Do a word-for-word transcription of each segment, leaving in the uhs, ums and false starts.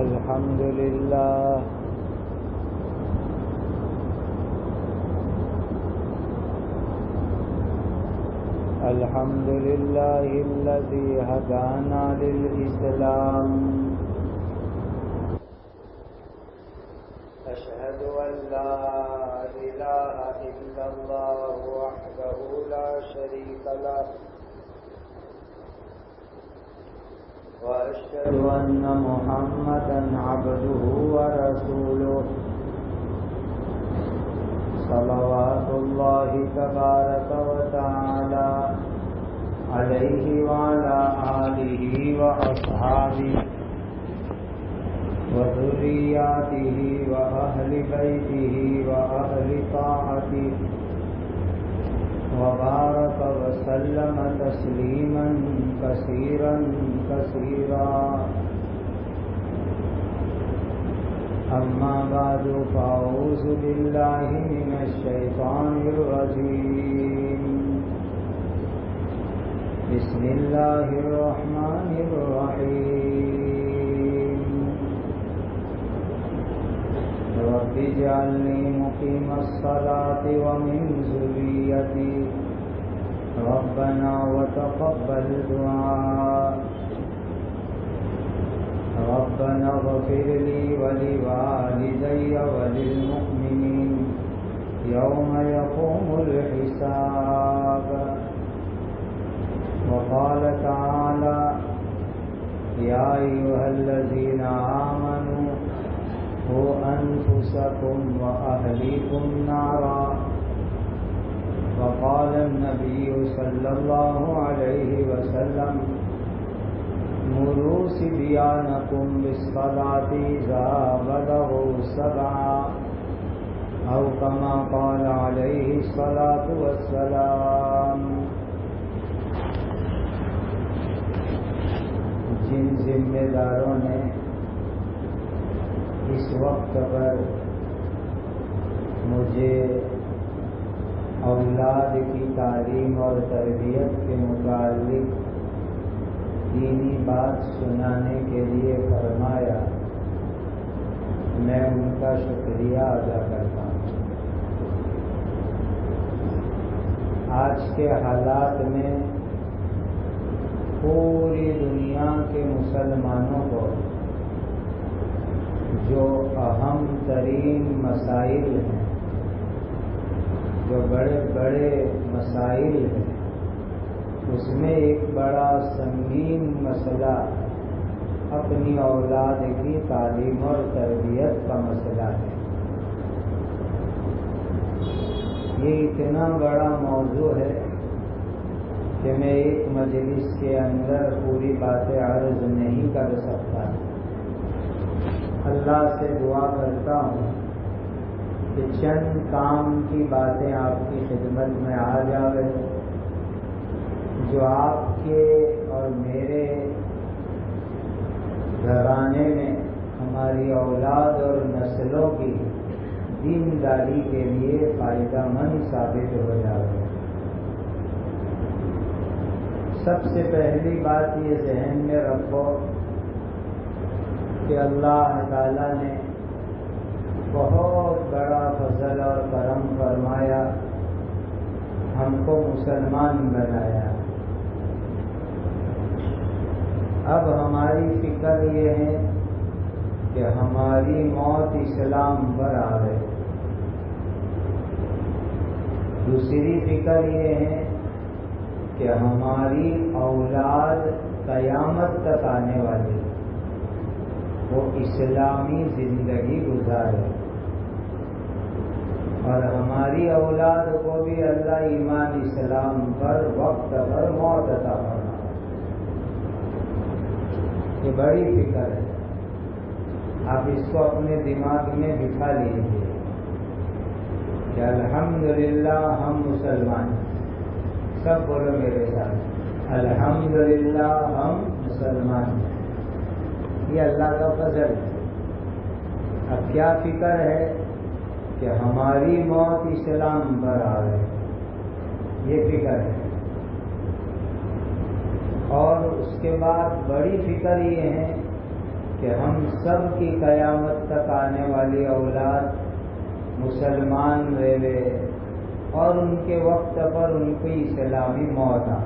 الحمد لله الحمد لله الذي هدانا للإسلام أشهد أن لا إله إلا الله وحده لا شريك له وأشهد أن محمدا عبده ورسوله صلوات الله تبارك وتعالى عليه وعلى آله وأصحابه وذرياته وأهل بيته وأهل طاعته وبارك وسلم تسليما كثيرا كثيرا أما بعد فأعوذ بالله من الشيطان الرجيم بسم الله الرحمن الرحيم رب اجعلني مقيم الصلاة ومن ذريتي ربنا وتقبل دعاء ربنا اغفر لي ولوالدي وللمؤمنين يوم يقوم الحساب وقال تعالى يا أيها الذين آمنوا قوا أنفسكم وأهليكم نارا وقال النبي صلى الله عليه وسلم مروا صبيانكم بالصلاة إذا بلغوا سبعا أو كما قال عليه الصلاة والسلام. جن ذمہ داروں نے اس وقت پر مجھے اولاد کی تعلیم اور تربیت کے متعلق دینی بات سنانے کے لیے فرمایا، میں ان کا شکریہ ادا کرتا ہوں. آج کے حالات میں پوری دنیا کے مسلمانوں کو جو اہم ترین مسائل ہیں، جو بڑے بڑے مسائل ہیں، اس میں ایک بڑا سنگین مسئلہ اپنی اولاد کی تعلیم اور تربیت کا مسئلہ ہے. یہ اتنا بڑا موضوع ہے کہ میں ایک مجلس کے اندر پوری باتیں عرض نہیں کر سکتا. اللہ سے دعا کرتا ہوں کہ چند کام کی باتیں آپ کی خدمت میں آ جاوے جو آپ کے اور میرے گھرانے میں ہماری اولاد اور نسلوں کی دینداری کے لیے فائدہ مند ثابت ہو جائے. سب سے پہلی بات یہ ذہن میں رکھو کہ اللہ تعالیٰ نے بہت بڑا فضل اور کرم فرمایا، ہم کو مسلمان بنایا. اب ہماری فکر یہ ہے کہ ہماری موت اسلام پر آوے. دوسری فکر یہ ہے کہ ہماری اولاد قیامت تک آنے والی وہ اسلامی زندگی گزارے اور ہماری اولاد کو بھی اللہ ایمان اسلام پر وقت پر موت عطا فرمائے. یہ بڑی فکر ہے، آپ اس کو اپنے دماغ میں بٹھا لیجیے کہ الحمدللہ ہم مسلمان ہیں. سب بولو میرے ساتھ، الحمدللہ ہم مسلمان ہیں. یہ اللہ کا فضل ہے. اب کیا فکر ہے کہ ہماری موت اسلام پر آئے، یہ فکر ہے. اور اس کے بعد بڑی فکر یہ ہے کہ ہم سب کی قیامت تک آنے والی اولاد مسلمان رہے اور ان کے وقت پر ان کی اسلامی موت آ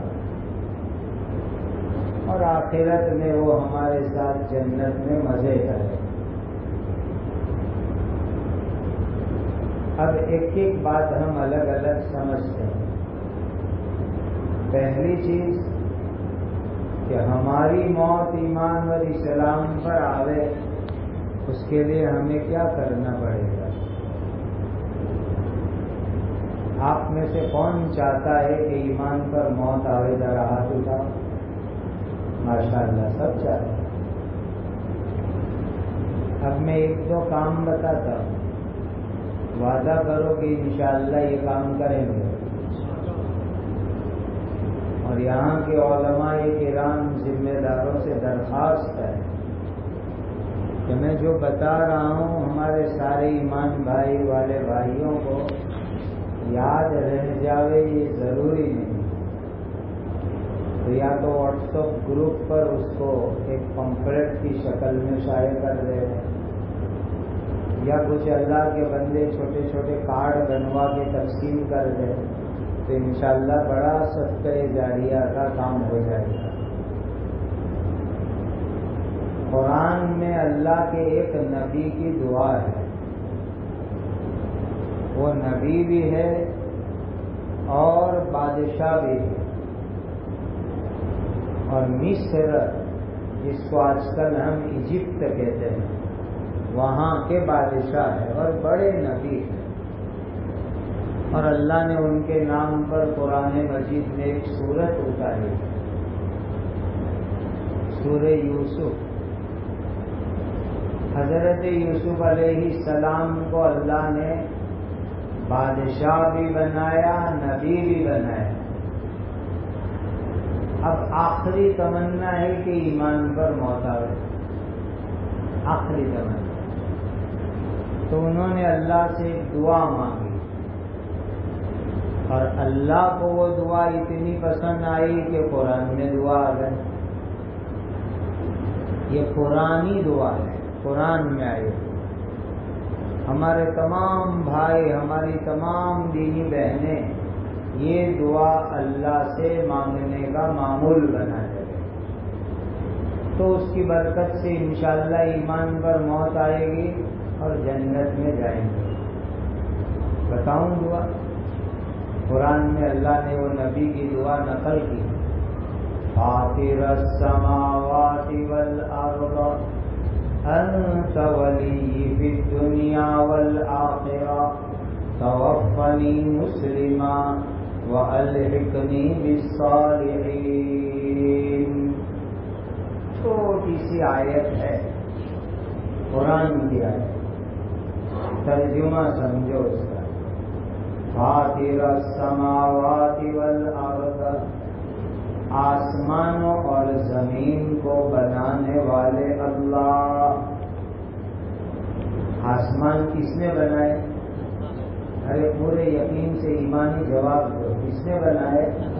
اور آخرت میں وہ ہمارے ساتھ جنت میں مزے کرے. اب ایک ایک بات ہم الگ الگ سمجھتے ہیں. پہلی چیز کہ ہماری موت ایمان اور اسلام پر آوے، اس کے لیے ہمیں کیا کرنا پڑے گا؟ آپ میں سے کون چاہتا ہے کہ ایمان پر موت آوے؟ ذرا ہاتھ اٹھاؤ. ماشاء اللہ سب چاہتے ہیں. اب میں ایک دو کام بتاتا ہوں، وعدہ کرو کہ انشاءاللہ یہ کام کریں گے. اور یہاں کے علماء کرام ذمہ داروں سے درخواست ہے کہ میں جو بتا رہا ہوں ہمارے سارے ایمان بھائی والے بھائیوں کو یاد رہ جاوے، یہ ضروری نہیں. تو یا تو واٹس ایپ گروپ پر اس کو ایک پمفلیٹ کی شکل میں شائع کر دے، یا کچھ اللہ کے بندے چھوٹے چھوٹے کارڈ بنوا کے تقسیم کر دے، تو انشاءاللہ بڑا صدقہ جاریہ کا کام ہو جائے گا. قرآن میں اللہ کے ایک نبی کی دعا ہے، وہ نبی بھی ہے اور بادشاہ بھی ہے. اور مصر جس کو آج کل ہم ایجپٹ کہتے ہیں، وہاں کے بادشاہ ہے اور بڑے نبی ہیں. اور اللہ نے ان کے نام پر قرآن مجید میں ایک سورت اتاری ہے، سورہ یوسف. حضرت یوسف علیہ السلام کو اللہ نے بادشاہ بھی بنایا، نبی بھی بنایا. اب آخری تمنا ہے کہ ایمان پر موت آئے، آخری تمنا. تو انہوں نے اللہ سے ایک دعا مانگی، اور اللہ کو وہ دعا اتنی پسند آئی کہ قرآن میں دعا آ گئی. یہ قرآنی دعا ہے، قرآن میں آئی. ہمارے تمام بھائی، ہماری تمام دینی بہنیں یہ دعا اللہ سے مانگنے کا معمول بنا دے، تو اس کی برکت سے انشاءاللہ ایمان پر موت آئے گی اور جنت میں جائیں گے. بتاؤں دعا؟ قرآن میں اللہ نے وہ نبی کی دعا نقل کی، فاطر السماوات والارض انت ولی فی الدنیا والآخرہ توفنی مسلما وَأَلْحِقْنِي بِالصَّالِحِينَ. چھوٹی سی آیت ہے، قرآن کی آیت. ترجمہ سمجھو اس کا. فاطر السماوات والارض، آسمانوں اور زمین کو بنانے والے اللہ. آسمان کس نے بنائے؟ ارے پورے یقین سے ایمانی جواب دو، کس نے بنائے؟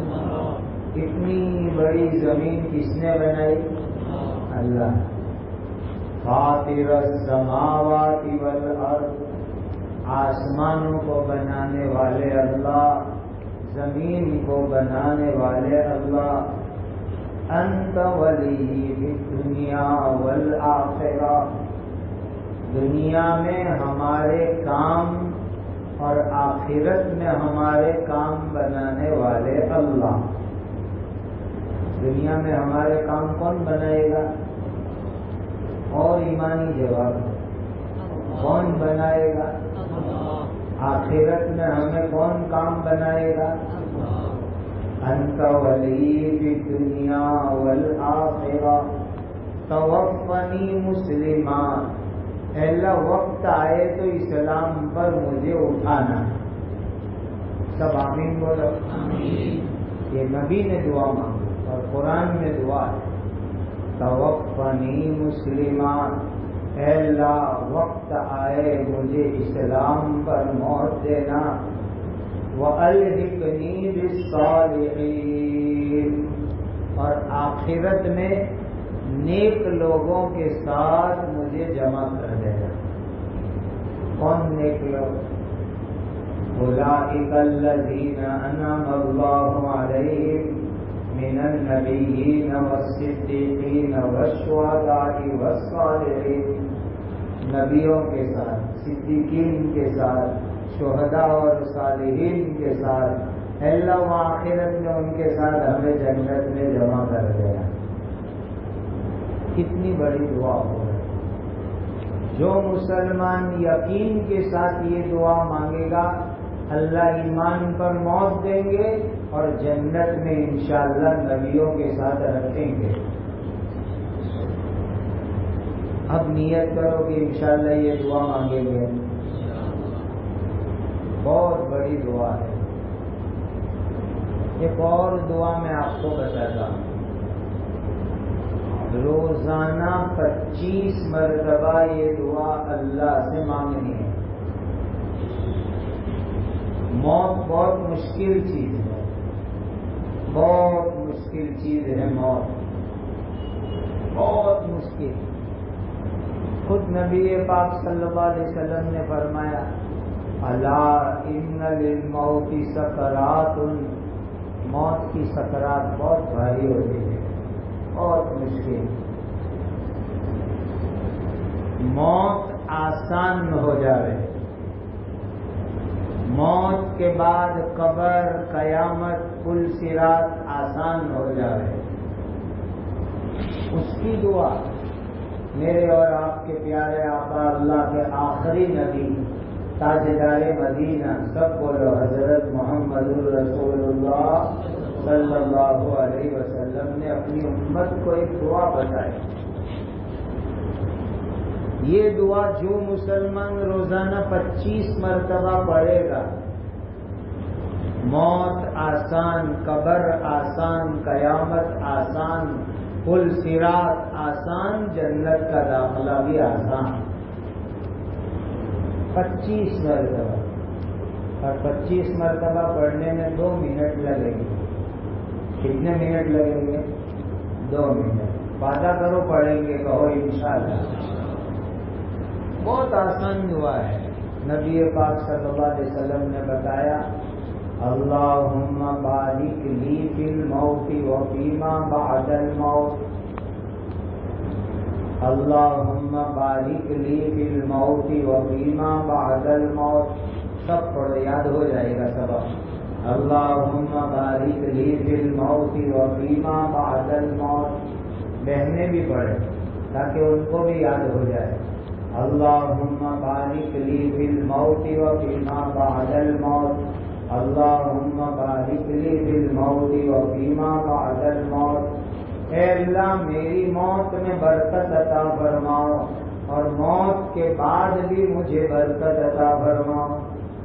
اتنی بڑی زمین کس نے بنائی؟ اللہ. فاطر السماوات والارض، آسمانوں کو بنانے والے اللہ، زمین کو بنانے والے اللہ. انت ولی فی الدنیا والآخرہ، دنیا میں ہمارے کام اور آخرت میں ہمارے کام بنانے والے اللہ. دنیا میں ہمارے کام کون بنائے گا؟ اور ایمانی جواب کون بنائے گا؟ آخرت میں ہمیں کون کام بنائے گا؟ انت ولی فی الدنیا والآخرہ توفنی مسلمان. اے اللہ وقت آئے تو اسلام پر مجھے اٹھانا. سب آمین بولو. یہ نبی نے دعا مانگی اور قرآن میں دعا ہے، توفنی مسلمان. اے اللہ وقت آئے مجھے اسلام پر موت دینا. وَأَلْحِقْنِي بِالصَّالِحِينَ، اور آخرت میں نیک لوگوں کے ساتھ مجھے جمع کر دے گا۔ کون نیک لوگ؟ اولئک الذین انعم اللہ علیہم من النبیین والصدیقین والشہداء والصالحین، نبیوں کے ساتھ، صدیقین کے ساتھ، شہداء اور صالحین کے ساتھ، اللہ و آخرت میں ان کے ساتھ ہمیں جنت میں جمع کر دیا۔ کتنی بڑی دعا ہو رہی ہے۔ جو مسلمان یقین کے ساتھ یہ دعا مانگے گا، اللہ ایمان پر موت دیں گے اور جنت میں انشاءاللہ نبیوں کے ساتھ رکھیں گے۔ اب نیت کرو کہ انشاءاللہ یہ دعا مانگیں گے۔ بہت بڑی دعا ہے۔ ایک اور دعا میں آپ کو بتاتا ہوں۔ روزانہ پچیس مرتبہ یہ دعا اللہ سے مانگنی ہے۔ موت بہت مشکل چیز ہے، بہت مشکل چیز ہے موت، بہت مشکل۔ خود نبی پاک صلی اللہ علیہ وسلم نے فرمایا، الا ان للموت سکرات، موت کی سکرات بہت بھاری ہوتی ہے، بہت مشکل۔ موت آسان ہو جائے، موت کے بعد قبر، قیامت، پل صراط آسان ہو جائے، اس کی دعا میرے اور آپ کے پیارے آقا اللہ کے آخری نبی تاجدار مدینہ، سب بولو حضرت محمد رسول اللہ صلی اللہ علیہ وسلم نے اپنی امت کو ایک دعا بتائی۔ یہ دعا جو مسلمان روزانہ پچیس مرتبہ پڑھے گا، موت آسان، قبر آسان، قیامت آسان، پل صراط آسان، جنت کا داخلہ بھی آسان۔ پچیس مرتبہ، اور پچیس مرتبہ پڑھنے میں دو منٹ لگیں گے۔ کتنے منٹ لگیں گے؟ دو منٹ۔ وعدہ کرو پڑھیں گے، کہو انشاءاللہ۔ بہت آسان دعا ہے۔ نبی پاک صلی اللہ علیہ وسلم نے بتایا، اللہم بارک لی فی الموت وفیما بعد الموت، اللہم بارک لی فی الموت وفیما بعد الموت۔ سب پڑھو، یاد ہو جائے گا سبق۔ اللہم بارک لی فی الموت وفیما بعد الموت۔ بہنیں بھی پڑھیں تاکہ ان کو بھی یاد ہو جائے۔ اللہم بارک لی فی الموت وفیما بعد الموت، اللہم بارک لی فی الموت وفیما بعد الموت۔ اے اللہ میری موت میں برکت عطا فرماؤ اور موت کے بعد بھی مجھے برکت عطا فرماؤ۔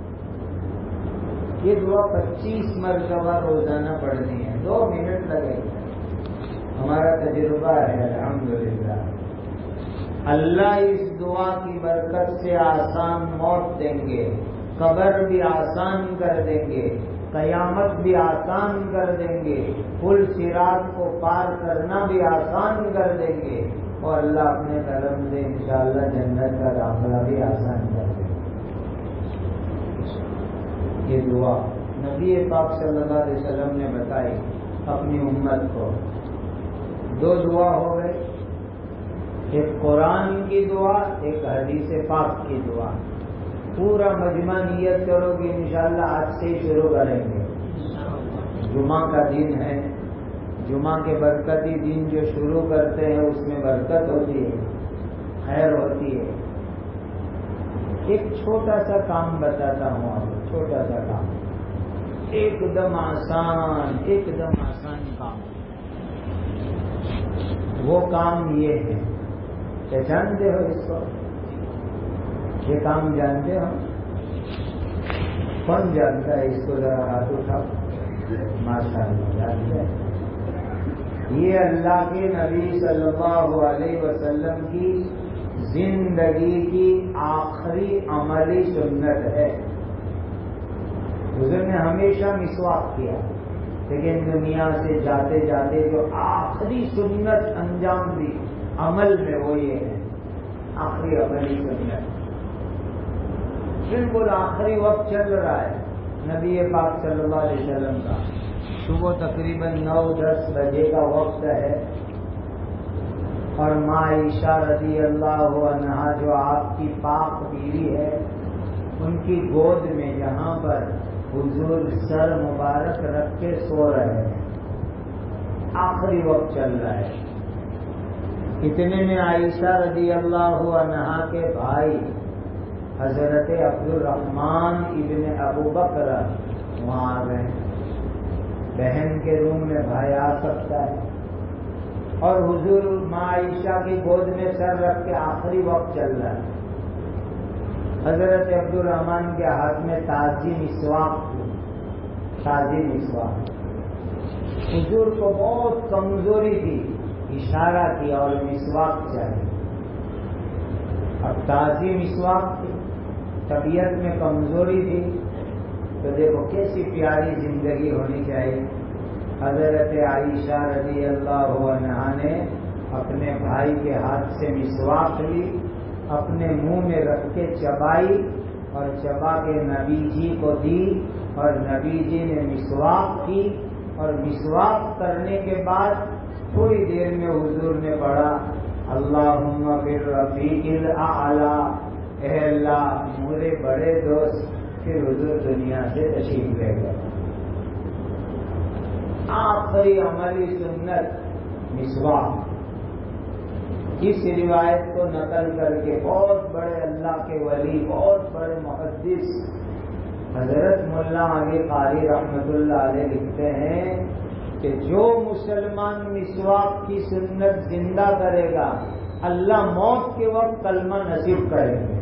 یہ دعا پچیس مرتبہ روزانہ پڑھنی ہے، دو منٹ لگے گا۔ ہمارا تجربہ ہے الحمدللہ۔ اللہ اس دعا کی برکت سے آسان موت دیں گے، قبر بھی آسان کر دیں گے، قیامت بھی آسان کر دیں گے، پل صراط کو پار کرنا بھی آسان کر دیں گے، اور اللہ اپنے کرم سے انشاءاللہ جنت کا داخلہ بھی آسان کر دیں گے۔ یہ دعا نبی پاک صلی اللہ علیہ وسلم نے بتائی اپنی امت کو۔ دو دعا ہو گئے، ایک قرآن کی دعا، ایک حدیث پاک کی دعا۔ پورا مجمع نیت کرو کہ انشاءاللہ آج سے ہی شروع کریں گے۔ جمعہ کا دن ہے، جمعہ کے برکتی دن جو شروع کرتے ہیں اس میں برکت ہوتی ہے، خیر ہوتی ہے۔ ایک چھوٹا سا کام بتاتا ہوں آپ کو، چھوٹا سا کام، ایک دم آسان، ایک دم آسان کام۔ وہ کام یہ ہے کہ جانتے ہو اس کو، یہ کام جانتے ہو؟ کون جانتا ہے اس کو؟ ذرا ہاتھ اٹھاؤ۔ ماشاء اللہ جانتے ہیں۔ یہ اللہ کے نبی صلی اللہ علیہ وسلم کی زندگی کی آخری عملی سنت ہے۔ حضور نے ہمیشہ مسواک کیا، لیکن دنیا سے جاتے جاتے جو آخری سنت انجام دی عمل میں وہ یہ ہے، آخری عملی سنت، بالکل آخری وقت چل رہا ہے نبی پاک صلی اللہ علیہ وسلم کا، صبح تقریباً نو دس بجے کا وقت ہے، اور ماں عائشہ رضی اللہ عنہا جو آپ کی پاک بیوی ہے، ان کی گود میں جہاں پر حضور سر مبارک رکھ کے سو رہے ہیں، آخری وقت چل رہا ہے۔ اتنے میں عائشہ رضی اللہ عنہا کے بھائی حضرت عبد الرحمن ابن ابو بکر وہاں آ گئے۔ بہن کے روم میں بھائی آ سکتا ہے، اور حضور ماں عائشہ کی گود میں سر رکھ کے آخری وقت چل رہا ہے۔ حضرت عبد الرحمن کے ہاتھ میں تازی مسواک تھی، تازی مسواک۔ حضور کو بہت کمزوری تھی، اشارہ کیا اور مسواک چاہیے۔ اب تازی مسواک تھی، طبیعت میں کمزوری تھی، تو دیکھو کیسی پیاری زندگی ہونی چاہیے۔ حضرت عائشہ رضی اللہ عنہا نے اپنے بھائی کے ہاتھ سے مسواک لی، اپنے منہ میں رکھ کے چبائی، اور چبا کے نبی جی کو دی، اور نبی جی نے مسواک کی، اور مسواک کرنے کے بعد تھوڑی دیر میں حضور نے پڑھا اللہم فی الرفیق الاعلی، اے اللہ میرے بڑے دوست۔ پھر حضور دنیا سے تشریف لے گئے۔ آخری عملی سنت مسواک۔ اس روایت کو نقل کر کے بہت بڑے اللہ کے ولی، بہت بڑے محدث حضرت مولانا علی قاری رحمت اللہ علیہ لکھتے ہیں کہ جو مسلمان مسواک کی سنت زندہ کرے گا، اللہ موت کے وقت کلمہ نصیب کریں گے۔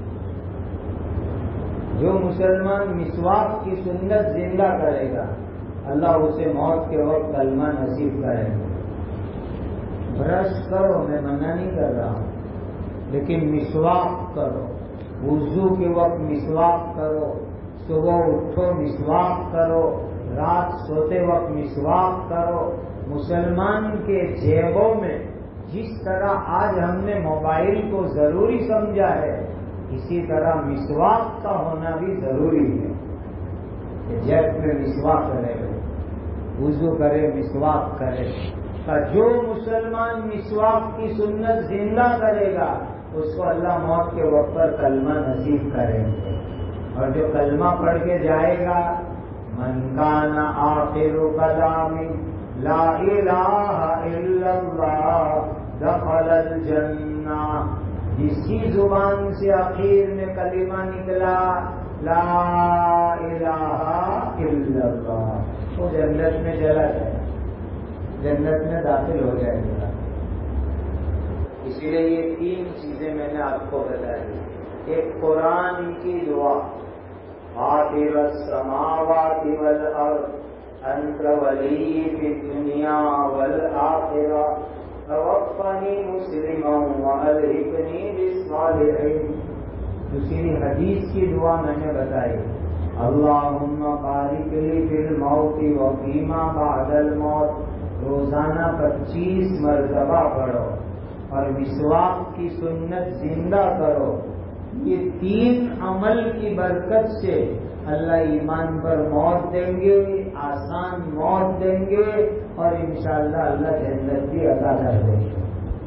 جو مسلمان مسواک کی سنت زندہ کرے گا، اللہ اسے موت کے وقت کلمہ نصیب کریں گے۔ برش کرو، میں منع نہیں کر رہا ہوں، لیکن مسواک کرو، وضو کے وقت مسواک کرو، صبح اٹھو مسواک کرو، رات سوتے وقت مسواک کرو۔ مسلمان کے جیبوں میں جس طرح آج ہم نے موبائل کو ضروری سمجھا ہے، اسی طرح مسواک کا ہونا بھی ضروری ہے کہ جیب میں مسواک کرے، وضو کرے، مسواک کرے۔ جو مسلمان مسواک کی سنت زندہ کرے گا، اس کو اللہ موت کے وقت پر کلمہ نصیب کریں گے۔ اور جو کلمہ پڑھ کے جائے گا، من کان آخر کلام لا الہ الا اللہ دخل الجنہ، جس کی زبان سے آخر میں کلمہ نکلا لا الہ الا اللہ، وہ جنت میں چلا جائے، جنت میں داخل ہو جائے گا۔ اسی لیے یہ تین چیزیں میں نے آپ کو بتائی۔ ایک قرآن کی دعا، فاطر السماوات والارض انت ولی فی الدنیا والآخرہ توفنی مسلما والحقنی بالصالحین۔ دوسری حدیث کی دعا میں نے بتائی، اللہم بارک لی فی الموت وفیما بعد الموت، روزانہ پچیس مرتبہ پڑھو، اور مسواک کی سنت زندہ کرو۔ یہ تین عمل کی برکت سے اللہ ایمان پر موت دیں گے، آسان موت دیں گے، اور انشاءاللہ اللہ جنت بھی عطا کر دیں گے۔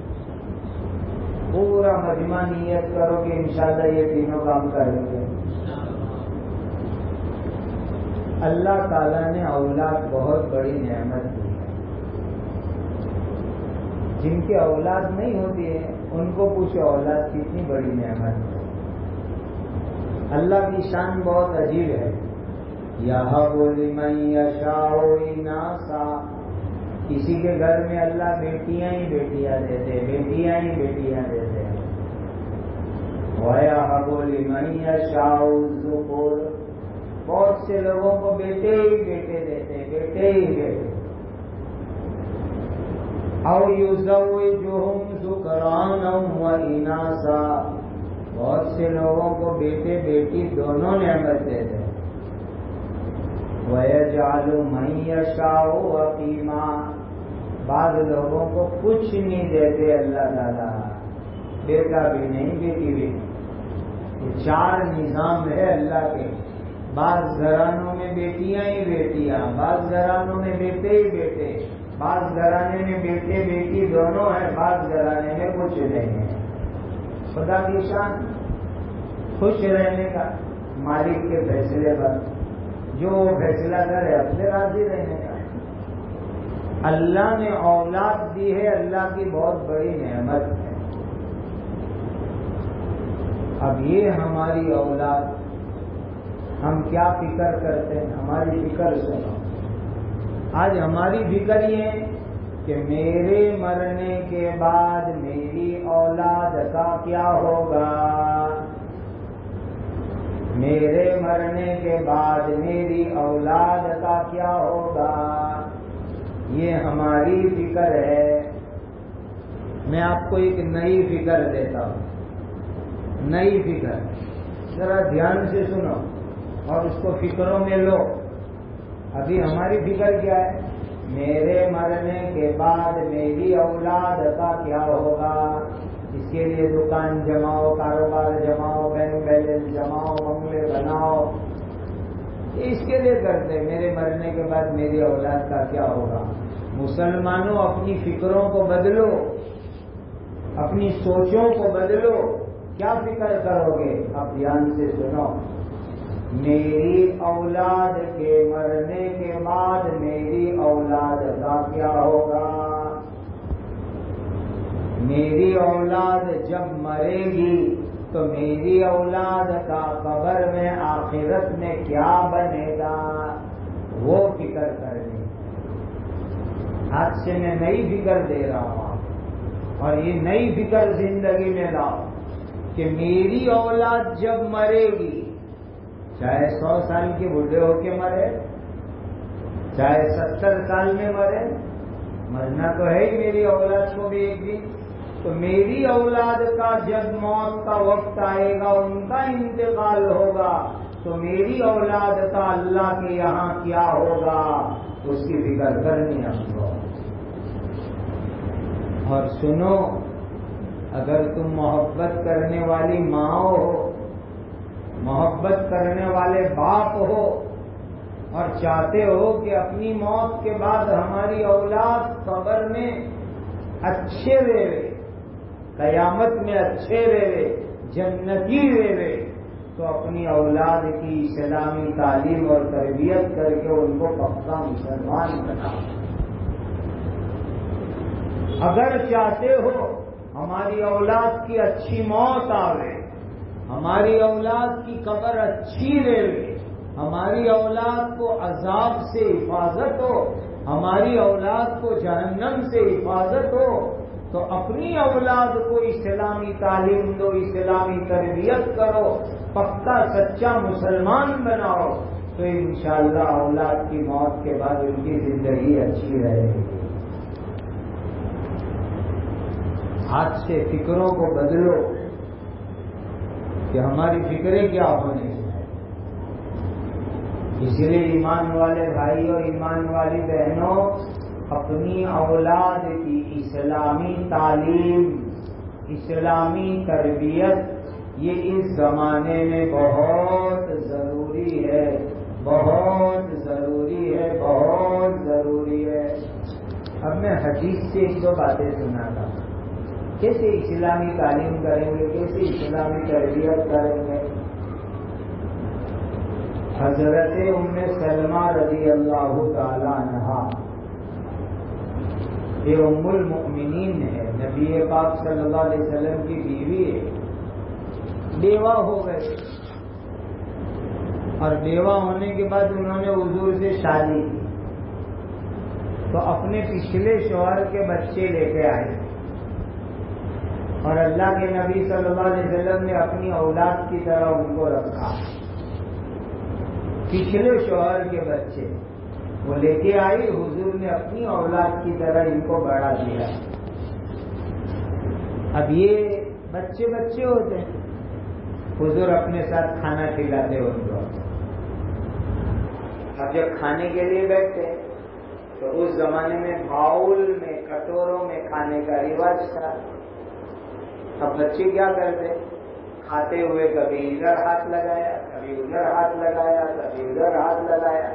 پورا مجمع نیت کرو کہ انشاءاللہ یہ تینوں کام کریں گے۔ اللہ تعالیٰ نے اولاد بہت بڑی نعمت دی ہے۔ جن کی اولاد نہیں ہوتی ہے ان کو پوچھو اولاد کتنی بڑی نعمت ہے۔ اللہ کی شان بہت عجیب ہے۔ یہب لمن یشاء اناثا، کسی کے گھر میں اللہ بیٹیاں ہی بیٹیاں دیتے، بیٹیاں ہی بیٹیاں دیتے ہیں۔ وَيَهَبُ لِمَن يَشَاءُ الذُّكُورَ، بہت سے لوگوں کو بیٹے ہی بیٹے دیتے، بیٹے ہی بیٹے۔ او یزوجہم ذکرانا واناثا، بہت سے لوگوں کو بیٹے بیٹی دونوں نعمت دیتے ہیں۔ وَيَجْعَلُ مَن يَشَاءُ عَقِيمًا. بعض لوگوں کو کچھ نہیں دیتے اللہ تعالیٰ، بیٹا بھی نہیں بیٹی بھی نہیں. یہ چار نظام ہے اللہ کے. بعض گھرانوں میں بیٹیاں ہی بیٹیاں، بعض گھرانوں میں بیٹے ہی بیٹے، بعض گھرانے میں بیٹے بیٹی دونوں ہیں، بعض گھرانے میں کچھ نہیں ہے. خدا کی شان. خوش رہنے کا مالک کے فیصلے پر، جو فیصلہ کرے اپنے راضی رہنے کا. اللہ نے اولاد دی ہے، اللہ کی بہت بڑی نعمت ہے. اب یہ ہماری اولاد، ہم کیا فکر کرتے ہیں؟ ہماری فکر سنو. آج ہماری فکر یہ ہے کہ میرے مرنے کے بعد میری اولاد کا کیا ہوگا، میرے مرنے کے بعد میری اولاد کا کیا ہوگا. یہ ہماری فکر ہے. میں آپ کو ایک نئی فکر دیتا ہوں. نئی فکر ذرا دھیان سے سنو اور اس کو فکروں میں لو. ابھی ہماری فکر کیا ہے؟ میرے مرنے کے بعد میری اولاد کا کیا ہوگا. اس کے لیے دکان جماؤ، کاروبار جماؤ، بینک بیلنس جماؤ، بنگلے بناؤ. اس کے لیے کرتے میرے مرنے کے بعد میری اولاد کا کیا ہوگا. مسلمانوں اپنی فکروں کو بدلو، اپنی سوچوں کو بدلو. کیا فکر کرو گے؟ اب دھیان سے سنو. میری اولاد کے مرنے کے بعد میری اولاد کا کیا ہوگا. میری اولاد جب مرے گی تو میری اولاد کا قبر میں آخرت میں کیا بنے گا، وہ فکر کرنی. آج سے میں نئی فکر دے رہا ہوں، اور یہ نئی فکر زندگی میں لاؤ کہ میری اولاد جب مرے گی، چاہے سو سال کے بوڑھے ہو کے مرے، چاہے ستر سال میں مرے، مرنا تو ہے ہی میری اولاد کو بھی ایک دن. تو میری اولاد کا جب موت کا وقت آئے گا، ان کا انتقال ہوگا، تو میری اولاد کا اللہ کے یہاں کیا ہوگا، اس کی فکر کرنی ہم کو. اور سنو، اگر تم محبت کرنے والی ماں ہو، محبت کرنے والے باپ ہو، اور چاہتے ہو کہ اپنی موت کے بعد ہماری اولاد قبر میں اچھے رہے، قیامت میں اچھے رہے، جنتی رہے، تو اپنی اولاد کی اسلامی تعلیم اور تربیت کر کے ان کو پختہ مسلمان بناؤ. اگر چاہتے ہو ہماری اولاد کی اچھی موت آوے، ہماری اولاد کی قبر اچھی رہے، ہماری اولاد کو عذاب سے حفاظت ہو، ہماری اولاد کو جہنم سے حفاظت ہو، تو اپنی اولاد کو اسلامی تعلیم دو، اسلامی تربیت کرو، پکا سچا مسلمان بناؤ. تو انشاءاللہ اولاد کی موت کے بعد ان کی زندگی اچھی رہے گی. آج سے فکروں کو بدلو کہ ہماری فکریں کیا ہونی چاہیے. اس لیے ایمان والے بھائی اور ایمان والی بہنوں، اپنی اولاد کی اسلامی تعلیم، اسلامی تربیت، یہ اس زمانے میں بہت ضروری ہے، بہت ضروری ہے، بہت ضروری ہے. اب میں حدیث سے ایک دو باتیں سناتا ہوں. کیسے اسلامی تعلیم کریں گے، کیسے اسلامی تربیت کریں گے. حضرت ام سلمہ رضی اللہ تعالی عنہا، یہ ام المؤمنین ہے، نبی پاک صلی اللہ علیہ وسلم کی بیوی ہے. بیوہ ہو گئے، اور بیوہ ہونے کے بعد انہوں نے حضور سے شادی کی، تو اپنے پچھلے شوہر کے بچے لے کے آئے، اور اللہ کے نبی صلی اللہ علیہ وسلم نے اپنی اولاد کی طرح ان کو رکھا. پچھلے شوہر کے بچے وہ لے کے آئی، حضور نے اپنی اولاد کی طرح ان کو بڑھا دیا. اب یہ بچے بچے ہوتے ہیں، حضور اپنے ساتھ کھانا کھلاتے ان کو. اب جب کھانے کے لیے بیٹھتے تو اس زمانے میں باؤل میں کٹوروں میں کھانے کا رواج تھا. اب بچے کیا کرتے؟ کھاتے ہوئے کبھی ادھر ہاتھ لگایا، کبھی ادھر ہاتھ لگایا، کبھی ادھر ہاتھ لگایا.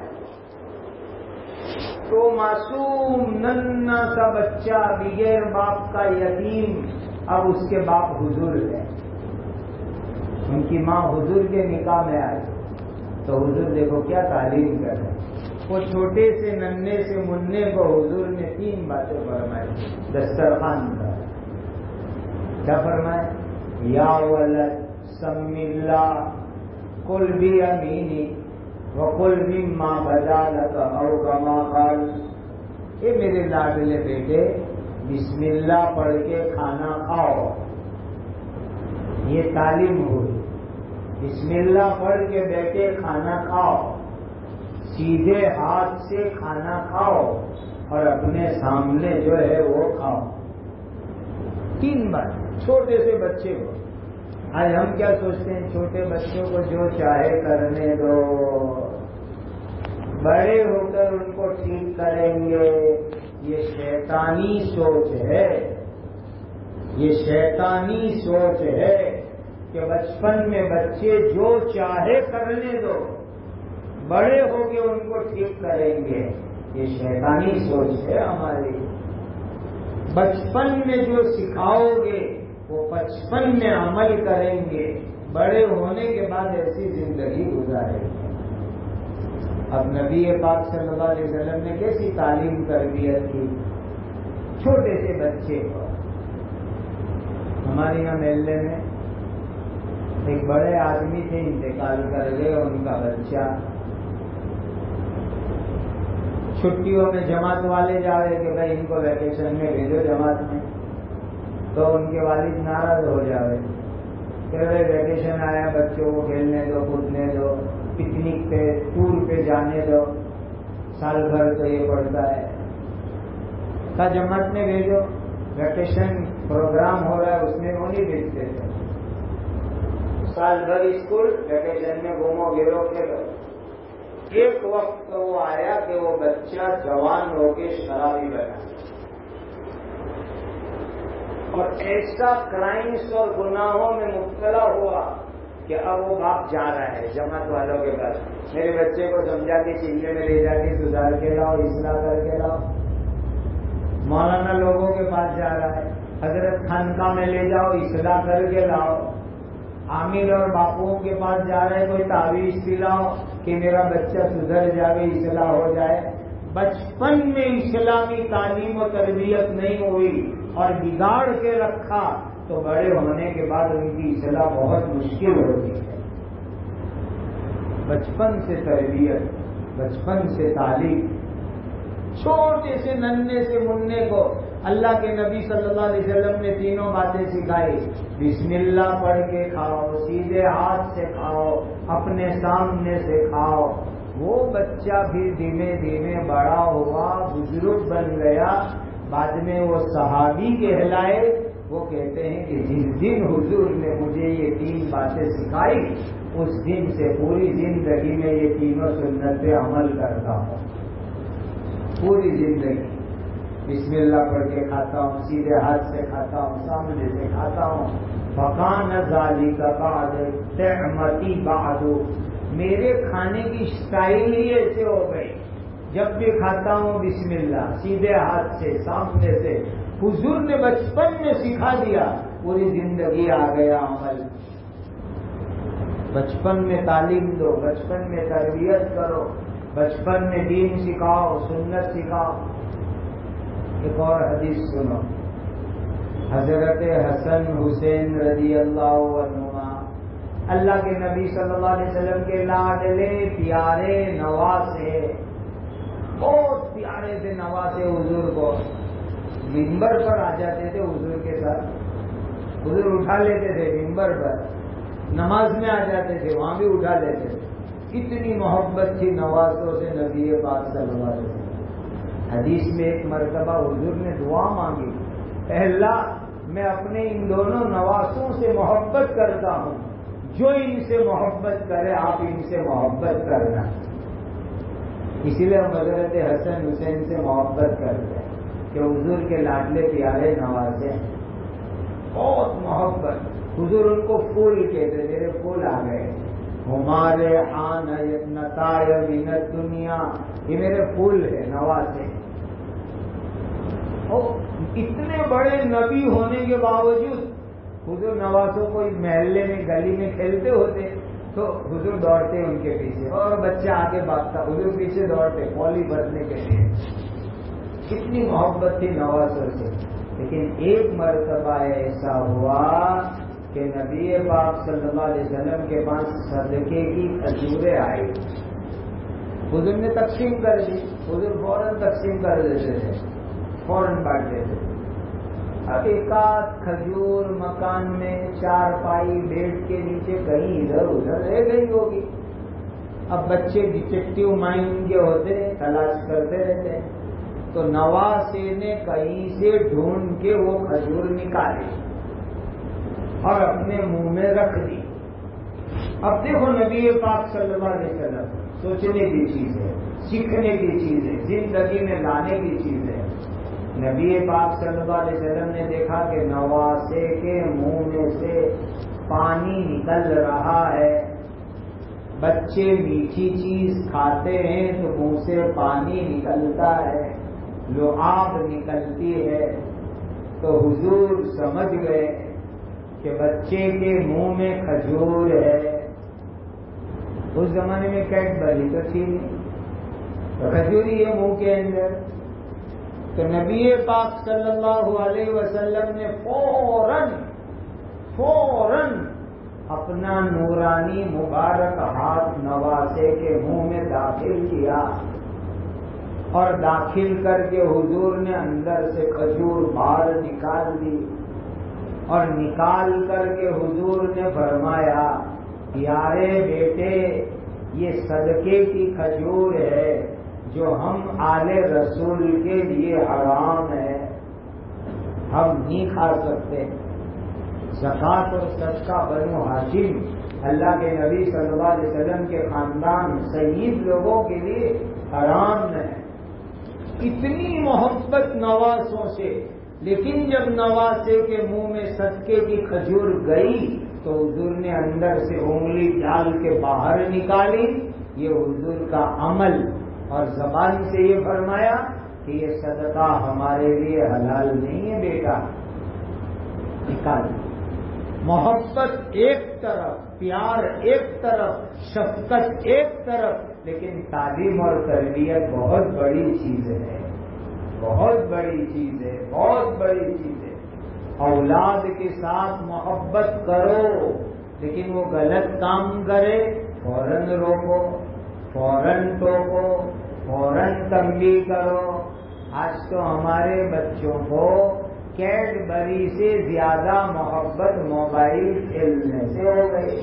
تو معصوم ننھا سا بچہ بغیر باپ کا یتیم، اب اس کے باپ حضور ہے، ان کی ماں حضور کے نکاح میں آئی تو حضور دیکھو کیا تعلیم کر رہے ہیں. وہ چھوٹے سے ننھے سے مننے کو حضور نے تین باتیں فرمائی دسترخوان پر. کیا فرمائے؟ یا ولد سم اللہ کل بھی امینی وکل مما بدا لک او کما قال. اے میرے لاڈلے بیٹے، بسم اللہ پڑھ کے کھانا کھاؤ. یہ تعلیم ہوئی. بسم اللہ پڑھ کے بیٹے کھانا کھاؤ، سیدھے ہاتھ سے کھانا کھاؤ اور اپنے سامنے جو ہے وہ کھاؤ. تین بار چھوٹے سے بچے کو. آج ہم کیا سوچتے ہیں؟ چھوٹے بچوں کو جو چاہے کرنے دو، بڑے ہو کر ان کو ٹھیک کریں گے. یہ شیطانی سوچ ہے، یہ شیطانی سوچ ہے کہ بچپن میں بچے جو چاہے کرنے دو، بڑے ہو کے ان کو ٹھیک کریں گے. یہ شیطانی سوچ ہے ہماری. بچپن میں جو سکھاؤ گے وہ بچپن میں عمل کریں گے، بڑے ہونے کے بعد ایسی زندگی گزاریں گے. اب نبی پاک صلی اللہ علیہ وسلم نے کیسی تعلیم تربیت کی چھوٹے سے بچے کو. ہمارے یہاں محلے میں ایک بڑے آدمی تھے، انتقال کر گئے. ان کا بچہ چھٹیوں میں جماعت والے جا رہے کہ بھائی ان کو ویکیشن میں بھیجو جماعت میں، تو ان کے والد ناراض ہو جاوے کہ بھائی ویکیشن آیا، بچوں کو کھیلنے دو، کودنے دو، پکنک پہ ٹور پہ جانے دو، سال بھر تو یہ پڑتا ہے. کا جماعت میں بھیجو، ویکیشن پروگرام ہو رہا ہے اس میں وہ نہیں بھیجتے تھے. سال بھر اسکول، ویکیشن میں گھومو گھرو کھیلو. ایک وقت تو وہ آیا کہ وہ بچہ جوان ہو کے شرابی بنا اور ایسا کرائمس اور گناہوں میں مبتلا ہوا کہ اب وہ باپ جا رہا ہے جماعت والوں کے پاس. میرے بچے کو سمجھا کے چلے میں لے جا کے سدھار کے لاؤ، اصلاح کر کے لاؤ. مولانا لوگوں کے پاس جا رہا ہے، حضرت خانقاہ میں لے جاؤ، اصلاح کر کے لاؤ. عامل اور باپوؤں کے پاس جا رہے کوئی تعویذ پلاؤ کہ میرا بچہ سدھر جائے، اصلاح ہو جائے. بچپن میں اسلامی تعلیم و تربیت نہیں ہوئی اور بگاڑ کے رکھا تو بڑے ہونے کے بعد ان کی اصلاح بہت مشکل ہوتی ہے. بچپن سے تربیت، بچپن سے تعلیم. چھوٹے سے ننھے سے مننے کو اللہ کے نبی صلی اللہ علیہ وسلم نے تینوں باتیں سکھائی. بسم اللہ پڑھ کے کھاؤ، سیدھے ہاتھ سے کھاؤ، اپنے سامنے سے کھاؤ. وہ بچہ بھی دھیمے دھیمے بڑا ہوا، بزرگ بن گیا، بعد میں وہ صحابی کہلائے. وہ کہتے ہیں کہ جس دن حضور نے مجھے یہ تین باتیں سکھائی اس دن سے پوری زندگی میں یہ تینوں سنت پہ عمل کرتا ہوں. پوری زندگی بسم اللہ پڑھ کے کھاتا ہوں، سیدھے ہاتھ سے کھاتا ہوں، سامنے سے کھاتا ہوں. فکان ذالک بعد طعمتی بعد. میرے کھانے کی اسٹائل ہی ایسے ہو گئی، جب بھی کھاتا ہوں بسم اللہ، سیدھے ہاتھ سے، سامنے سے. حضور نے بچپن میں سکھا دیا، پوری زندگی آ گیا عمل. بچپن میں تعلیم دو، بچپن میں تربیت کرو، بچپن میں دین سکھاؤ، سنت سکھاؤ. ایک اور حدیث سنو. حضرت حسن حسین رضی اللہ عنہما اللہ کے نبی صلی اللہ علیہ وسلم کے لاڈلے پیارے نواسے، بہت پیارے تھے نواسے. حضور کو منبر پر آ جاتے تھے حضور کے ساتھ، حضور اٹھا لیتے تھے منبر پر. نماز میں آ جاتے تھے وہاں بھی اٹھا لیتے تھے. اتنی محبت تھی نوازوں سے نبی پاک صلی اللہ علیہ وسلم. حدیث میں ایک مرتبہ حضور نے دعا مانگی، اے اللہ میں اپنے ان دونوں نواسوں سے محبت کرتا ہوں، جو ان سے محبت کرے آپ ان سے محبت کرنا. اسی لیے ہم حضرت حسن حسین سے محبت کرتے ہیں کہ حضور کے لاڈلے پیارے نوازے ہیں، بہت محبت. حضور ان کو پھول کہتے، میرے پھول آ گئے، ہمارے آن نتائے من دنیا، یہ میرے پھول ہے، نوازے. اتنے بڑے نبی ہونے کے باوجود حضور نوازوں کو محلے میں گلی میں کھیلتے ہوتے تو حضور دوڑتے ان کے پیچھے، اور بچہ آگے بھاگتا، حضور پیچھے دوڑتے پولی بھرنے کے لیے. کتنی محبت تھی نوازوں سے. لیکن ایک مرتبہ ایسا ہوا کہ نبی پاک صلی اللہ علیہ وسلم کے پاس صدقے کی کھجوریں آئی. حضور نے تقسیم کر دی، حضور فوراً تقسیم کر دیتے تھے، فوراً بانٹ دیتے تھے. اب ایک آدھ کھجور مکان میں چار پائی بیڈ کے نیچے کہیں ادھر ادھر رہ گئی ہوگی. اب بچے ڈیٹیکٹیو مائنڈ کے ہوتے ہیں، تلاش کرتے رہتے ہیں. تو نواسے نے کہیں سے ڈھونڈ کے وہ کھجور نکالی اور اپنے منہ میں رکھ دی. اب دیکھو نبی پاک صلی اللہ علیہ وسلم، سوچنے کی چیز ہے، سیکھنے کی چیز ہے، زندگی میں لانے کی چیز ہے. نبی پاک صلی اللہ علیہ وسلم نے دیکھا کہ نواسے کے منہ میں سے پانی نکل رہا ہے. بچے میٹھی چیز کھاتے ہیں تو منہ سے پانی نکلتا ہے، لعاب نکلتی ہے. تو حضور سمجھ گئے کہ بچے کے منہ میں کھجور ہے. اس زمانے میں کیڈبری تو تھی نہیں، کھجوری ہے منہ کے اندر. تو نبی پاک صلی اللہ علیہ وسلم نے فوراً فوراً اپنا نورانی مبارک ہاتھ نواسے کے منہ میں داخل کیا اور داخل کر کے حضور نے اندر سے کھجور باہر نکال دی. اور نکال کر کے حضور نے فرمایا، پیارے بیٹے، یہ صدقے کی کھجور ہے جو ہم آل رسول کے لیے حرام ہے، ہم نہیں کھا سکتے. زکوٰۃ اور صدقہ بنو ہاشم، اللہ کے نبی صلی اللہ علیہ وسلم کے خاندان سید لوگوں کے لیے حرام ہے. اتنی محبت نواسوں سے. لیکن جب نواسے کے منہ میں صدقے کی کھجور گئی تو حضور نے اندر سے انگلی ڈال کے باہر نکالی. یہ حضور کا عمل، اور زبان سے یہ فرمایا کہ یہ صدقہ ہمارے لیے حلال نہیں ہے بیٹا، نکال. محبت ایک طرف، پیار ایک طرف، شفقت ایک طرف، لیکن تعلیم اور تربیت بہت بڑی چیز ہے، بہت بڑی چیز ہے، بہت بڑی چیز ہے. اولاد کے ساتھ محبت کرو، لیکن وہ غلط کام کرے فوراً روکو، فوراً ٹوکو، فوراً تنبیہ کرو. آج تو ہمارے بچوں کو کیڈبری سے زیادہ محبت موبائل کھیلنے سے ہو گئی.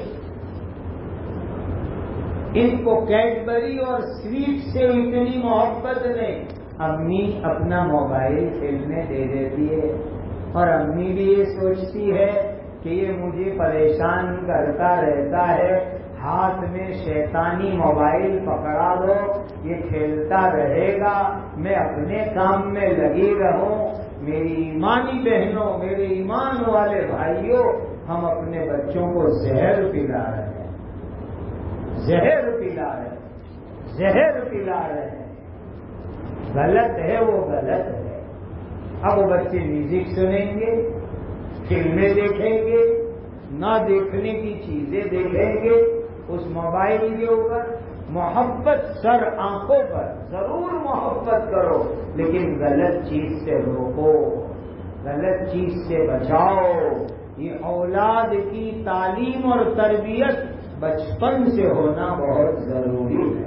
ان کو کیڈبری اور سویٹ سے اتنی محبت نہیں. امی اپنا موبائل کھیلنے دے دیتی ہے، اور امی بھی یہ سوچتی ہے کہ یہ مجھے پریشان کرتا رہتا ہے، ہاتھ میں شیطانی موبائل پکڑا دو، یہ کھیلتا رہے گا، میں اپنے کام میں لگی رہوں. میری ایمانی بہنوں، میرے ایمان والے بھائیوں، ہم اپنے بچوں کو زہر پلا رہے ہیں، زہر پلا رہے ہیں، زہر پلا رہے ہیں. غلط ہے، وہ غلط ہے. اب وہ بچے میوزک سنیں گے، فلمیں دیکھیں گے، نہ دیکھنے کی چیزیں دیکھیں گے اس موبائل کے اوپر. محبت سر آنکھوں پر، ضرور محبت کرو، لیکن غلط چیز سے روکو، غلط چیز سے بچاؤ. یہ اولاد کی تعلیم اور تربیت بچپن سے ہونا بہت ضروری ہے.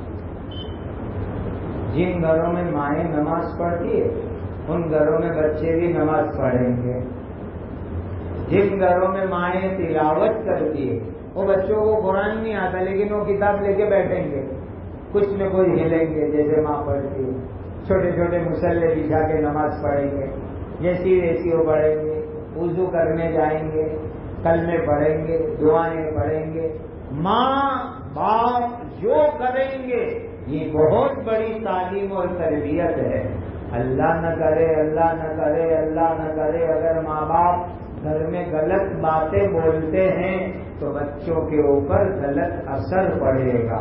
جن گھروں میں مائیں نماز پڑھتی ہے ان گھروں میں بچے بھی نماز پڑھیں گے. جن گھروں میں مائیں تلاوت کرتی ہے وہ بچوں کو قرآن نہیں آتا لیکن وہ کتاب لے کے بیٹھیں گے، کچھ نہ کچھ ہلیں گے جیسے ماں پڑھتی ہے. چھوٹے چھوٹے مسلے بچھا کے نماز پڑھیں گے، جیسی ویسی وہ پڑھیں گے. وضو کرنے جائیں گے، کلمے پڑھیں گے، دعائیں پڑھیں گے. ماں باپ جو کریں گے یہ بہت بڑی تعلیم اور تربیت ہے. اللہ نہ کرے اللہ نہ کرے اللہ نہ کرے اگر ماں باپ گھر میں غلط باتیں بولتے ہیں تو بچوں کے اوپر غلط اثر پڑے گا،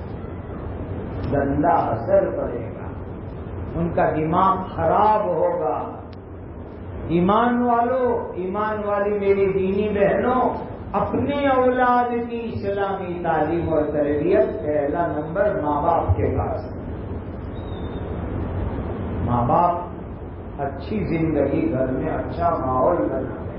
گندا اثر پڑے گا، ان کا دماغ خراب ہوگا. ایمان والوں، ایمان والی میری دینی بہنوں، اپنے اولاد کی اسلامی تعلیم اور تربیت پہلا نمبر ماں باپ کے پاس ہے. ماں باپ اچھی زندگی گھر میں اچھا ماحول بنا دیں.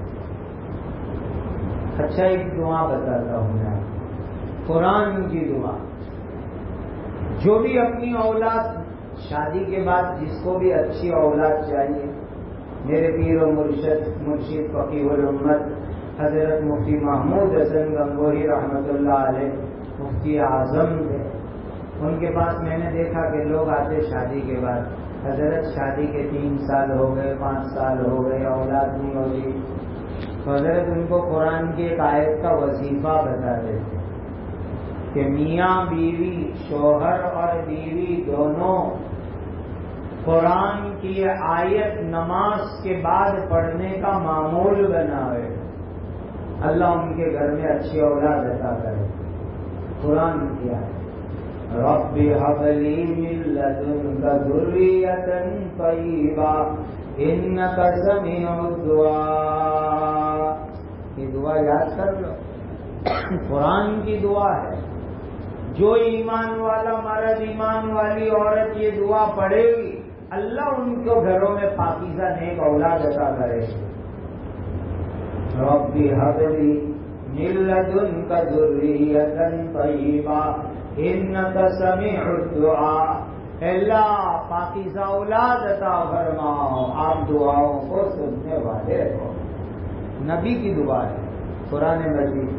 اچھا ایک دعا بتاتا ہوں میں، قرآن کی دعا. جو بھی اپنی اولاد شادی کے بعد جس کو بھی اچھی اولاد چاہیے، میرے پیر و مرشد مرشد فقیہ الامت حضرت مفتی محمود حسن گنگوہی رحمۃ اللہ علیہ مفتی اعظم تھے. ان کے پاس میں نے دیکھا کہ لوگ آتے شادی کے بعد، حضرت شادی کے تین سال ہو گئے، پانچ سال ہو گئے، اولاد نہیں ہوتی، تو حضرت ان کو قرآن کی ایک آیت کا وظیفہ بتا دیتے کہ میاں بیوی، شوہر اور بیوی دونوں قرآن کی آیت نماز کے بعد پڑھنے کا معمول بنائے، اللہ ان کے گھر میں اچھی اولاد عطا کرے. قرآن کی آیت، رب هب لي من لدنك ذرية طيبة إنك سميع الدعاء. یہ دعا یاد کر لو، قرآن کی دعا ہے. جو ایمان والا مرد، ایمان والی عورت یہ دعا پڑھے گی، اللہ ان کو گھروں میں پاکیزہ نیک اولاد عطا کرے. رب هب لي من لدنك ذرية طيبة انک سمیع الدعاء. اللہ پاکیزہ اولاد عطا فرماؤ، آپ دعاؤں کو سننے والے ہو. نبی کی دعا ہے قرآن مجید.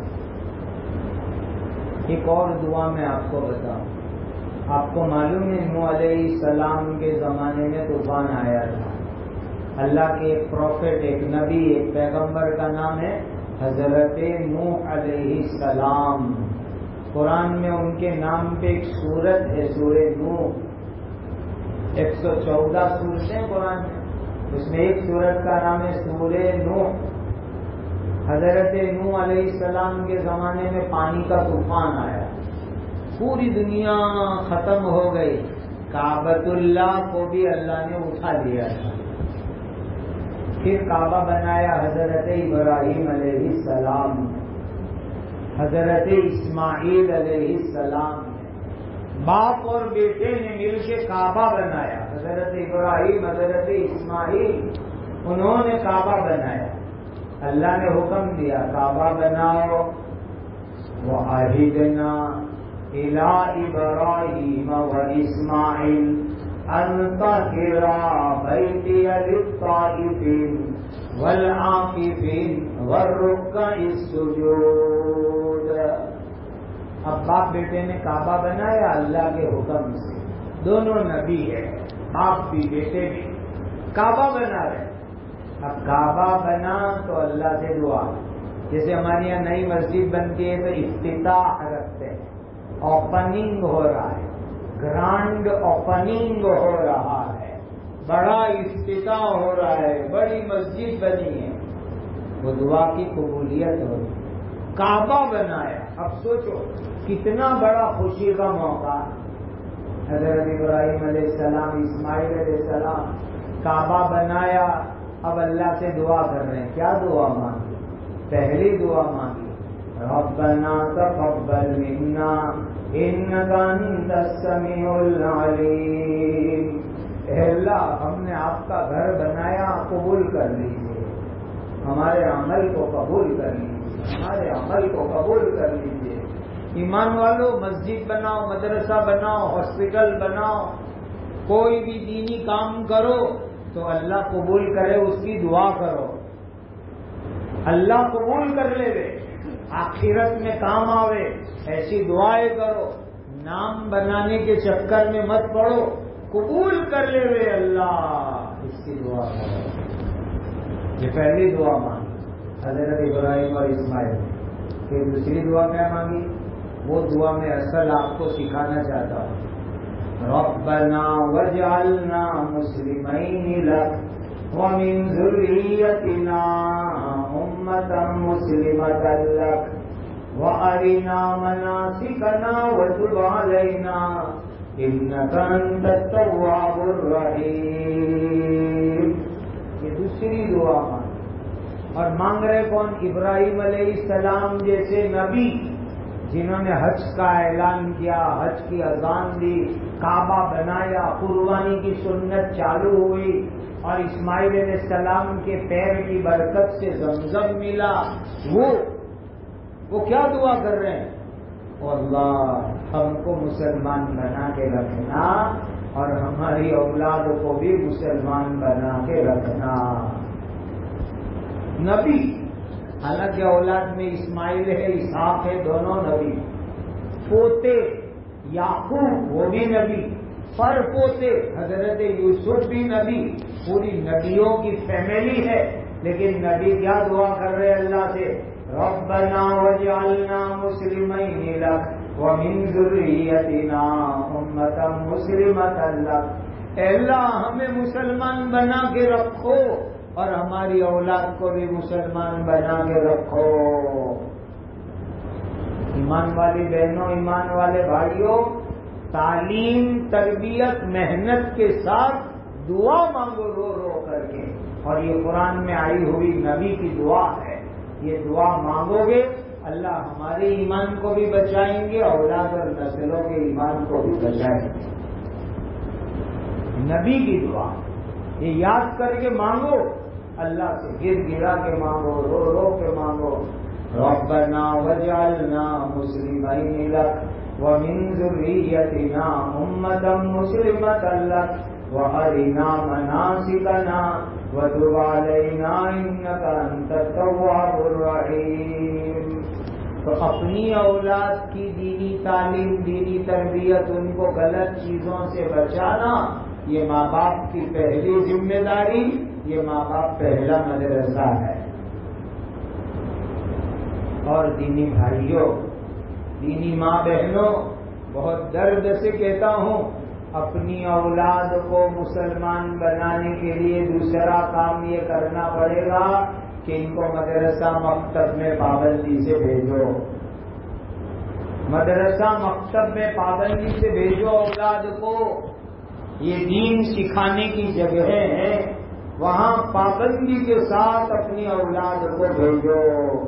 ایک اور دعا میں آپ کو بتاؤں. آپ کو معلوم ہے نوح علیہ السلام کے زمانے میں طوفان آیا تھا. اللہ کے ایک پروفٹ، ایک نبی، ایک پیغمبر کا نام ہے حضرت نوح علیہ السلام. قرآن میں ان کے نام پہ ایک سورت ہے سورہ نوح. ایک سو چودہ سورتیں قرآن میں، اس میں ایک سورت کا نام ہے سورہ نوح. حضرت نوح علیہ السلام کے زمانے میں پانی کا طوفان آیا، پوری دنیا ختم ہو گئی، کعبۃ اللہ کو بھی اللہ نے اٹھا لیا تھا. پھر کعبہ بنایا حضرت ابراہیم علیہ السلام، حضرت اسماعیل علیہ السلام نے، باپ اور بیٹے نے مل کے کعبہ بنایا. حضرت ابراہیم، حضرت اسماعیل، انہوں نے کعبہ بنایا. اللہ نے حکم دیا کعبہ بناؤ. وَعَهِدْنَا إِلَىٰ إِبْرَاهِيمَ وَإِسْمَاعِيلَ أَن طَهِّرَا بَيْتِيَ لِلطَّائِفِينَ وَالْعَاكِفِينَ وَالرُّكَّعِ السُّجُودِ. اب باپ بیٹے نے کعبہ بنایا اللہ کے حکم سے. دونوں نبی ہے، باپ بھی بیٹے بھی، کعبہ بنا رہے. اب کعبہ بنا تو اللہ سے دعا. جیسے ہمارے یہاں نئی مسجد بنتی ہے تو افتتاح رکھتے ہیں، اوپننگ ہو رہا ہے، گرانڈ اوپننگ ہو رہا ہے، بڑا افتتاح ہو رہا ہے، بڑی مسجد بنی ہے، وہ دعا کی قبولیت ہو. کعبہ بنایا. اب سوچو کتنا بڑا خوشی کا موقع. حضرت ابراہیم علیہ السلام، اسماعیل علیہ السلام، کعبہ بنایا. اب اللہ سے دعا کر رہے ہیں. کیا دعا مانگی؟ پہلی دعا مانگی ربنا تقبل منا انک انت السمیع العلیم. اے اللہ ہم نے آپ کا گھر بنایا، قبول کر لیجیے، ہمارے عمل کو قبول کر لیجیے، ہمارے عمل کو قبول کر لیجیے. ایمان والو، مسجد بناؤ، مدرسہ بناؤ، ہاسپٹل بناؤ، کوئی بھی دینی کام کرو تو اللہ قبول کرے اس کی دعا کرو. اللہ قبول کر لے وے، آخرت میں کام آوے، ایسی دعائیں کرو. نام بنانے کے چکر میں مت پڑو، قبول کر لے وے اللہ، اس کی دعا کرو. یہ پہلی دعا مانگی حضرت ابراہیم اور اسماعیل. پھر دوسری دعا کیا مانگی؟ وہ دعا میں اصل آپ کو سکھانا چاہتا ہوں. ربنا وجعلنا مسلمین لک ومن ذریتنا امة مسلمة لک وارنا مناسکنا وتب علینا انک انت التواب الرحیم. یہ دوسری دعا مانگ اور مانگ رہے کون؟ ابراہیم علیہ السلام جیسے نبی جنہوں نے حج کا اعلان کیا، حج کی اذان دی، کعبہ بنایا، قربانی کی سنت چالو ہوئی اور اسماعیل علیہ السلام کے پیر کی برکت سے زمزم ملا. وہ وہ کیا دعا کر رہے ہیں؟ اللہ ہم کو مسلمان بنا کے رکھنا اور ہماری اولاد کو بھی مسلمان بنا کے رکھنا. نبی، حالانکہ اولاد میں اسماعیل ہے، اسحاق ہے، دونوں نبی. پوتے یعقوب وہ بھی نبی، پر پوتے حضرت یوسف بھی نبی. پوری نبیوں کی فیملی ہے. لیکن نبی کیا دعا کر رہے اللہ سے؟ ربنا وجعلنا مسلمین لک ومن ذریتنا امة مسلمة لک. اے اللہ ہمیں مسلمان بنا کے رکھو اور ہماری اولاد کو بھی مسلمان بنا کے رکھو. ایمان والی بہنوں، ایمان والے بھائیوں، تعلیم، تربیت، محنت کے ساتھ دعا مانگو رو رو کر کے. اور یہ قرآن میں آئی ہوئی نبی کی دعا ہے. یہ دعا مانگو گے اللہ ہمارے ایمان کو بھی بچائیں گے، اولاد اور نسلوں کے ایمان کو بھی بچائیں گے. نبی کی دعا یہ یاد کر کے مانگو، اللہ سے گر گرا کے مانگو، رو رو کے مانگو. ربنا وجعلنا مسلمین لک ومن ذریتنا امة مسلمة لک وارنا مناسکنا وتب علینا انک انت التواب الرحیم. تو اپنی اولاد کی دینی تعلیم، دینی تربیت، ان کو غلط چیزوں سے بچانا یہ ماں باپ کی پہلی ذمہ داری. یہ ماں باپ پہلا مدرسہ ہے. اور دینی بھائیوں، دینی ماں بہنوں، بہت درد سے کہتا ہوں، اپنی اولاد کو مسلمان بنانے کے لیے دوسرا کام یہ کرنا پڑے گا کہ ان کو مدرسہ مکتب میں پابندی سے بھیجو. مدرسہ مکتب میں پابندی سے بھیجو اولاد کو. یہ دین سکھانے کی جگہ ہے، وہاں پابندی کے ساتھ اپنی اولاد کو بھیجو.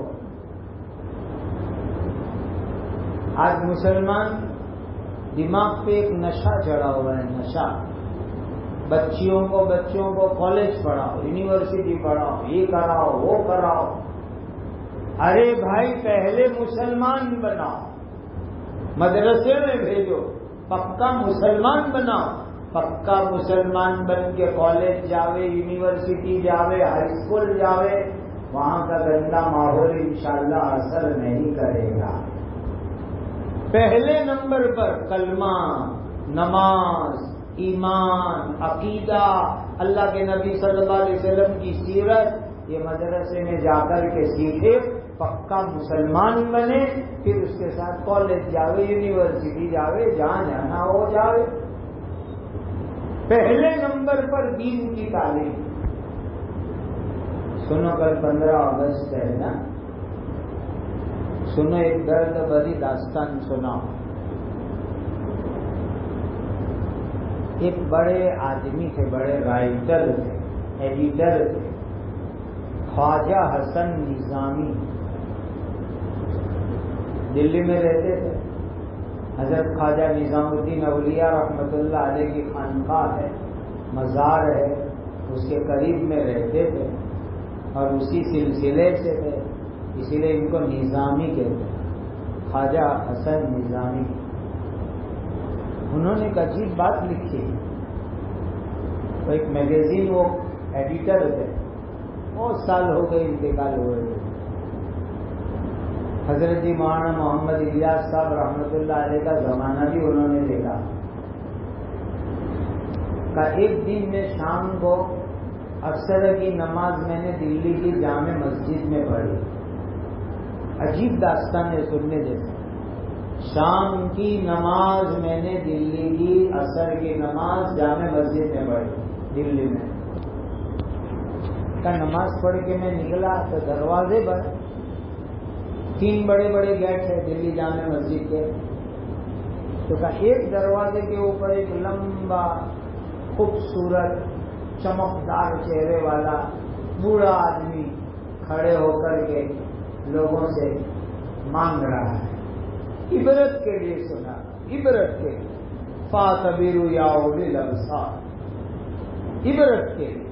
آج مسلمان دماغ پہ ایک نشہ چڑھا ہوا ہے، نشہ. بچیوں کو بچوں کو کالج پڑھاؤ، یونیورسٹی پڑھاؤ، یہ کراؤ وہ کراؤ. ارے بھائی پہلے مسلمان بناؤ، مدرسے میں بھیجو، پکا مسلمان بناؤ. پکا مسلمان بن کے کالج جاوے، یونیورسٹی جاوے، ہائی اسکول جاوے، وہاں کا گندا ماحول انشاءاللہ اثر نہیں کرے گا. پہلے نمبر پر کلمہ، نماز، ایمان، عقیدہ، اللہ کے نبی صلی اللہ علیہ وسلم کی سیرت، یہ مدرسے میں جا کر کے سیکھے، پکا مسلمان بنے، پھر اس کے ساتھ کالج جاوے، یونیورسٹی جاوے، جہاں جانا ہو جاوے. پہلے نمبر پر دین کی تعلیم. سنو کل پندرہ اگست ہے نا، سنو ایک درد بھری داستان سنا. ایک بڑے آدمی تھے، بڑے رائٹر تھے، ایڈیٹر تھے، خواجہ حسن نظامی. دلی میں رہتے تھے. حضرت خواجہ نظام الدین اولیاء رحمۃ اللہ علیہ کی خانقاہ ہے، مزار ہے، اس کے قریب میں رہتے تھے اور اسی سلسلے سے تھے، اسی لیے ان کو نظامی کہتے ہیں، خواجہ حسن نظامی. انہوں نے ایک عجیب بات لکھی. وہ ایک میگزین، وہ ایڈیٹر تھے، بہت سال ہو گئے انتقال ہوئے تھے. حضرت جی مولانا محمد الیاس صاحب رحمۃ اللہ علیہ کا زمانہ بھی انہوں نے دیکھا. کا ایک دن میں شام کو اکثر کی نماز میں نے دلی کی جامع مسجد میں پڑھی. عجیب داستان ہے سننے جیسے. شام کی نماز میں نے دلی کی عصر کی نماز جامع مسجد میں پڑھی دلی میں. کا نماز پڑھ کے میں نکلا تو دروازے پر تین بڑے بڑے گیٹ ہے دلی جامع مسجد کے. تو کا ایک دروازے کے اوپر ایک لمبا خوبصورت چمکدار چہرے والا بوڑھا آدمی کھڑے ہو کر کے لوگوں سے مانگ رہا ہے. عبرت کے لیے سنا, عبرت کے لیے. فاعتبروا یا اولی الابصار, عبرت کے لیے.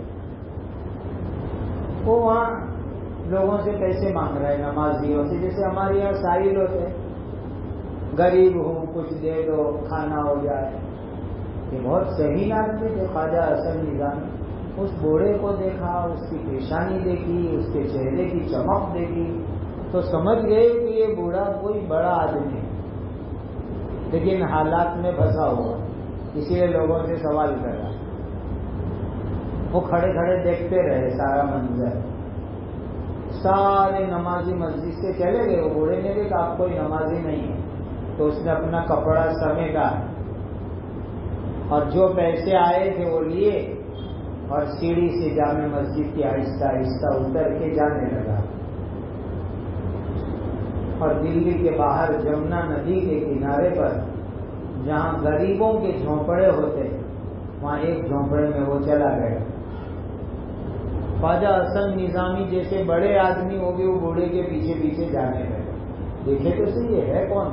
وہ وہاں لوگوں سے پیسے مانگ رہے ہیں نمازیوں سے, جیسے ہمارے یہاں سائل ہوتے ہیں, غریب ہوں کچھ دے دو کھانا ہو جائے. یہ بہت صحیح آدمی تھے خواجہ حسن نظامی. اس بوڑھے کو دیکھا, اس کی پیشانی دیکھی, اس کے چہرے کی چمک دیکھی تو سمجھ گئے کہ یہ بوڑھا کوئی بڑا آدمی ہے, لیکن حالات میں پھنسا ہوا, اسی لیے لوگوں سے سوال کر رہا. وہ کھڑے کھڑے دیکھتے رہے سارا منظر. سارے نمازی مسجد سے چلے گئے. وہ بوڑھے نے بھی کہا آپ کوئی نمازی نہیں ہے, تو اس نے اپنا کپڑا سمیٹا اور جو پیسے آئے تھے وہ لیے اور سیڑھی سے جامع مسجد کی آہستہ آہستہ اتر کے جانے لگا. اور دلی کے باہر جمنا ندی کے کنارے پر جہاں غریبوں کے جھونپڑے ہوتے وہاں ایک جھونپڑے میں وہ چلا گیا. خواجہ حسن نظامی جیسے بڑے آدمی ہو گئے وہ بوڑھے کے پیچھے پیچھے جانے لگے. دیکھے تو صحیح یہ ہے کون.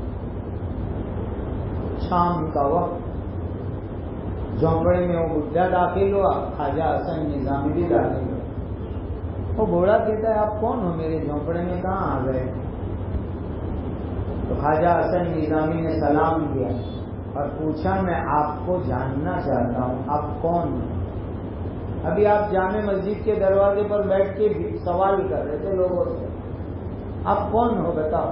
شام کا وقت جھونپڑے میں وہ بڈھا داخل ہوا, خواجہ حسن نظامی بھی داخل ہوا. وہ بوڑھا کہتا ہے آپ کون ہو, میرے جھونپڑے میں کہاں آ گئے. تو خواجہ حسن نظامی نے سلام کیا اور پوچھا میں آپ کو جاننا چاہتا ہوں آپ کون ہیں. ابھی آپ جامع مسجد کے دروازے پر بیٹھ کے سوال کر رہے تھے لوگوں سے, آپ کون ہو بتاؤ.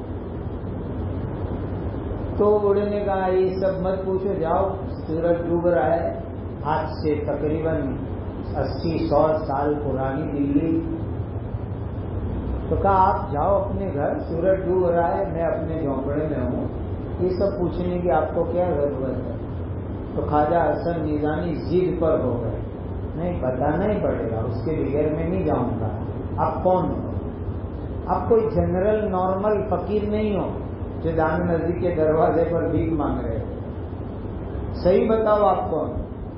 تو بوڑھے نے کہا یہ سب مت پوچھو, جاؤ سورج ڈوب رہا ہے. آج سے تقریباً اسی سو سال پرانی دلی. تو کہا آپ جاؤ اپنے گھر, سورج ڈوب رہا ہے, میں اپنے جھونپڑے میں ہوں, یہ سب پوچھنے کی آپ کو کیا ضرورت ہے. تو خواجہ حسن نظامی ضد پر ہو گئے, نہیں بتانا ہی پڑے گا, اس کے بغیر میں نہیں جاؤں گا. آپ کون ہو. آپ کوئی جنرل نارمل فقیر نہیں ہو جو جامع مسجد کے دروازے پر بھیک مانگ رہے ہو. صحیح بتاؤ آپ کون.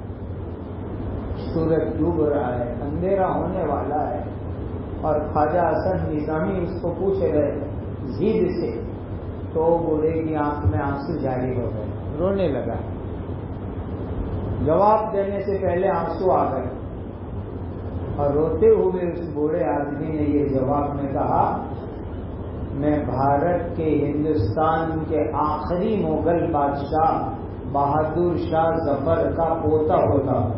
سورج ڈوب رہا ہے, اندھیرا ہونے والا ہے, اور خواجہ حسن نظامی اس کو پوچھ رہے ضد سے. تو بوڑھے کی آنکھ میں آنسو جاری ہو گئے, رونے لگا. جواب دینے سے پہلے آنسو آ گئے اور روتے ہوئے اس بوڑھے آدمی نے یہ جواب میں کہا میں بھارت کے ہندوستان کے آخری مغل بادشاہ بہادر شاہ ظفر کا پوتا ہوتا ہوں.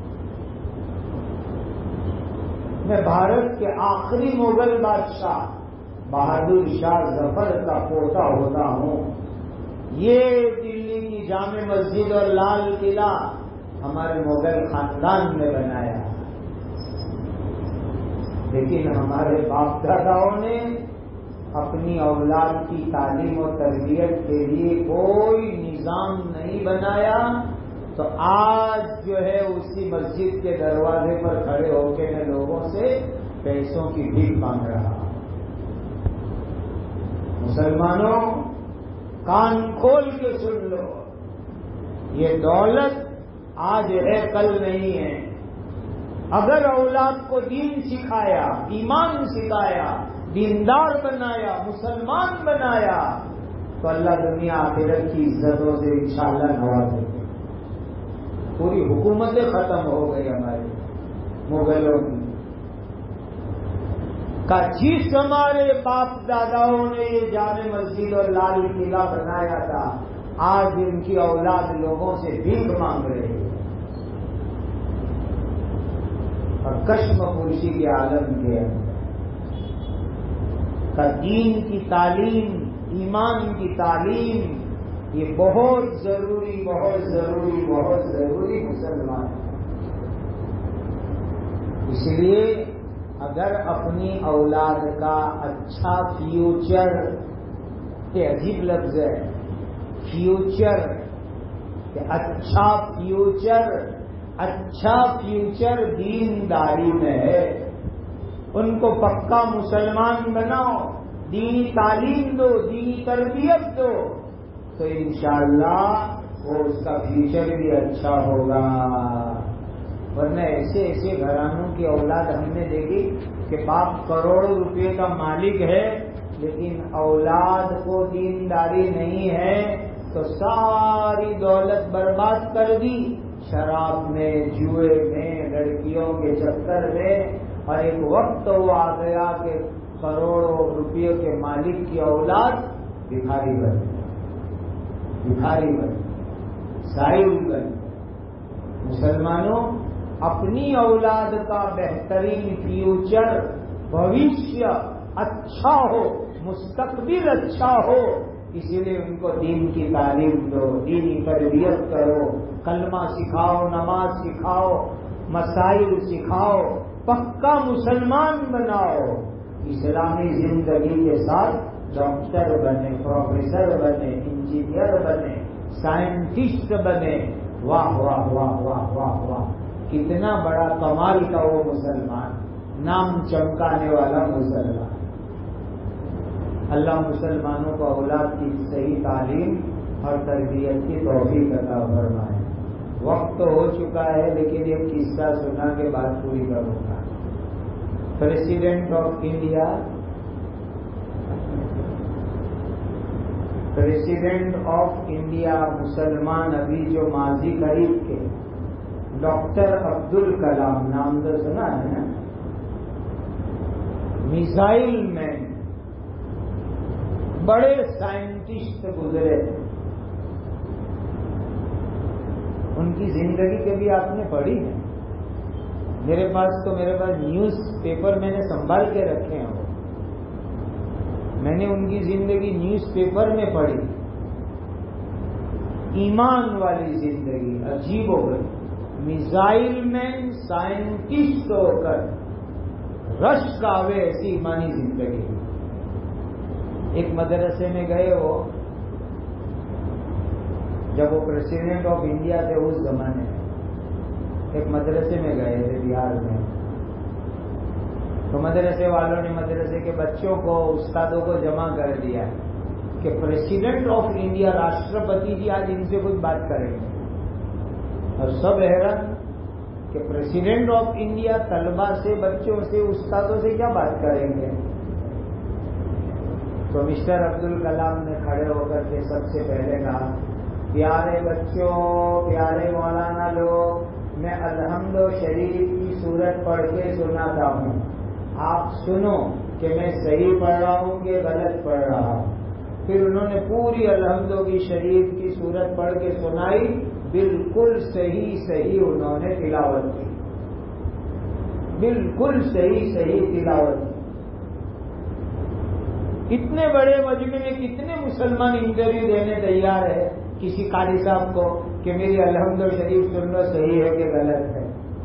میں بھارت کے آخری مغل بادشاہ بہادر شاہ ظفر کا پوتا ہوتا ہوں. یہ دلی کی جامع مسجد اور لال قلعہ ہمارے مغل خاندان نے بنایا, لیکن ہمارے باپ داداؤں نے اپنی اولاد کی تعلیم و تربیت کے لیے کوئی نظام نہیں بنایا. تو آج جو ہے اسی مسجد کے دروازے پر کھڑے ہو کے میں لوگوں سے پیسوں کی بھیک مانگ رہا. مسلمانوں کان کھول کے سن لو, یہ دولت آج ہے کل نہیں ہے. اگر اولاد کو دین سکھایا, ایمان سکھایا, دیندار بنایا, مسلمان بنایا تو اللہ دنیا آخرت کی عزتوں سے انشاءاللہ نوازے گا. پوری حکومتیں ختم ہو گئی ہماری مغلوں کی کا. جس ہمارے باپ داداؤں نے یہ جامع مسجد اور لال قلعہ بنایا تھا, آج ان کی اولاد لوگوں سے بھیک مانگ رہے ہیں اور کشم پوشی کے عالم کے اندر کا دین کی تعلیم, ایمان کی تعلیم یہ بہت ضروری بہت ضروری بہت ضروری مسلمان. اس لیے اگر اپنی اولاد کا اچھا فیوچر یہ عجیب لفظ ہے، فیوچر، کہ اچھا فیوچر، اچھا فیوچر دینداری میں ہے. ان کو پکا مسلمان بناؤ، دینی تعلیم دو، دینی تربیت دو، تو انشاءاللہ وہ اس کا فیوچر بھی اچھا ہوگا. ورنہ ایسے ایسے گھرانوں کی اولاد ہم نے دیکھی کہ باپ کروڑوں روپے کا مالک ہے لیکن اولاد کو دینداری نہیں ہے تو ساری دولت برباد کر دی شراب میں، جوئے میں، لڑکیوں کے چکر میں، اور ایک وقت وہ آ گیا کہ کروڑوں روپیوں کے مالک کی اولاد بھکاری بن بھکاری بن سائل بن. مسلمانوں، اپنی اولاد کا بہترین فیوچر، بھوشیہ اچھا ہو، مستقبل اچھا ہو، اسی لیے ان کو دین کی تعلیم دو، دینی تربیت کرو، کلمہ سکھاؤ، نماز سکھاؤ، مسائل سکھاؤ، پکا مسلمان بناؤ. اسلامی زندگی کے ساتھ ڈاکٹر بنے، پروفیسر بنے، انجینئر بنے، سائنٹسٹ بنے. واہ واہ واہ واہ واہ واہ، کتنا بڑا کمال کا وہ مسلمان، نام چمکانے والا مسلمان. اللہ مسلمانوں کو اولاد کی صحیح تعلیم اور تربیت کی توفیق عطا فرمائے. وقت تو ہو چکا ہے لیکن ایک قصہ سنا کے بات پوری کروں گا. President of India president of India مسلمان ابھی جو ماضی قریب کے ڈاکٹر عبدالکلام، نام تو سنا ہے نا، میزائل مین، بڑے سائنٹسٹ گزرے. ان کی زندگی کبھی آپ نے پڑھی ہے؟ میرے پاس تو میرے پاس نیوز پیپر میں نے سنبھال کے رکھے ہیں. وہ میں نے ان کی زندگی نیوز پیپر میں پڑھی. ایمان والی زندگی، عجیب ہو گئی. میزائل مین، سائنٹسٹ ہو کر رش گاوے ایسی ایمانی زندگی. ایک مدرسے میں گئے وہ، جب وہ پریزیڈنٹ آف انڈیا تھے اس زمانے میں، ایک مدرسے میں گئے تھے بہار میں. تو مدرسے والوں نے مدرسے کے بچوں کو، استادوں کو جمع کر دیا کہ پریزیڈنٹ آف انڈیا، راشٹرپتی جی آج ان سے کچھ بات کریں گے. اور سب حیران کہ پریزیڈنٹ آف انڈیا طلبہ سے، بچوں سے، استادوں سے کیا بات کریں گے. تو مسٹر عبدالکلام نے کھڑے ہو کر کے سب سے پہلے کہا، پیارے بچوں، پیارے مولانا لوگ، میں الحمد شریف کی سورت پڑھ کے سناتا ہوں، آپ سنو کہ میں صحیح پڑھ رہا ہوں کہ غلط پڑھ رہا ہوں. پھر انہوں نے پوری الحمد کی شریف کی سورت پڑھ کے سنائی، بالکل صحیح صحیح انہوں نے تلاوت کی، بالکل صحیح صحیح تلاوت کی. اتنے بڑے مجمع میں کتنے مسلمان انٹرویو دینے تیار ہے کسی قاری صاحب کو کہ میری الحمد شریف سننا صحیح ہے کہ غلط ہے.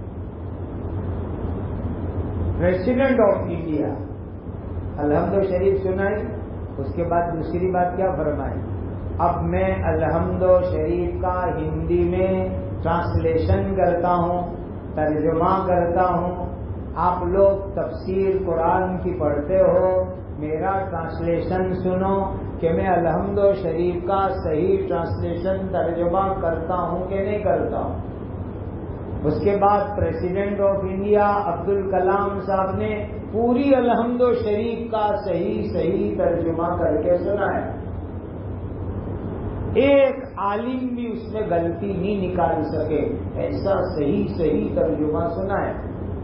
پریزیڈنٹ آف انڈیا الحمد شریف سنائی. اس کے بعد دوسری بات کیا فرمائی، اب میں الحمد شریف کا ہندی میں ٹرانسلیشن کرتا ہوں، ترجمہ کرتا ہوں. آپ لوگ تفسیر قرآن کی پڑھتے ہو، میرا ٹرانسلیشن سنو کہ میں الحمد شریف کا صحیح ٹرانسلیشن ترجمہ کرتا ہوں کہ نہیں کرتا ہوں. اس کے بعد پریزیڈنٹ آف انڈیا عبدالکلام صاحب نے پوری الحمد شریف کا صحیح صحیح ترجمہ کر کے سنایا. ایک عالم بھی اس میں غلطی نہیں نکال سکے، ایسا صحیح صحیح ترجمہ سنایا.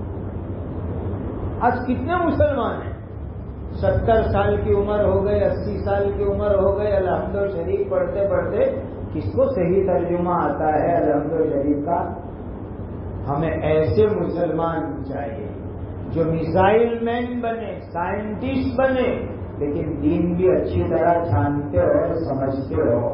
آج کتنے مسلمان ہیں ستر سال کی عمر ہو گئی، اسی سال کی عمر ہو گئی، الحمد شریف پڑھتے پڑھتے کس کو صحیح ترجمہ آتا ہے الحمد شریف کا؟ ہمیں ایسے مسلمان چاہیے جو میزائل مین بنے، سائنٹسٹ بنے، لیکن دین بھی اچھی طرح جانتے ہو اور سمجھتے ہو.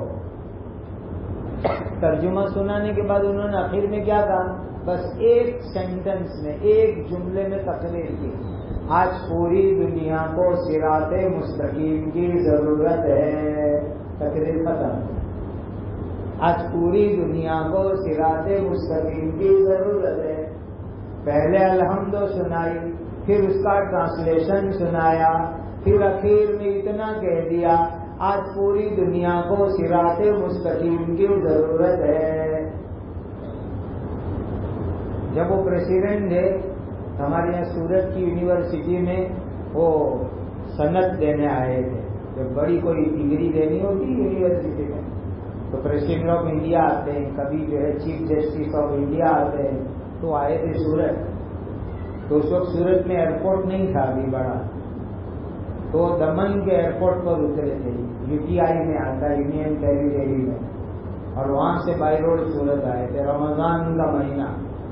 ترجمہ سنانے کے بعد انہوں نے آخر میں کیا کہا؟ بس ایک سینٹنس میں، ایک جملے میں تقریر کی، آج پوری دنیا کو صراط مستقیم کی ضرورت ہے. تقریر ختم. آج پوری دنیا کو صراط مستقیم کی ضرورت ہے. پہلے الحمد سنائی، پھر اس کا ٹرانسلیشن سنایا، پھر اخیر میں اتنا کہہ دیا آج پوری دنیا کو صراط مستقیم کی ضرورت ہے. جب وہ پریسیڈنٹ تھے ہمارے یہاں سورت کی یونیورسٹی میں، وہ سند دینے آئے تھے. جب بڑی کوئی ڈگری دینی ہوتی یونیورسٹی میں تو پریسیڈنٹ آف انڈیا آتے ہیں، کبھی جو ہے چیف جسٹس آف انڈیا آتے ہیں. تو آئے تھے سورت. تو اس وقت سورت میں ایئرپورٹ نہیں تھا ابھی بڑا، تو دمن کے ایئرپورٹ پر اترے تھے. یو ٹی آئی میں آتا یونین ٹیریٹری میں، اور وہاں سے بائی روڈ سورت آئے تھے. رمضان کا مہینہ،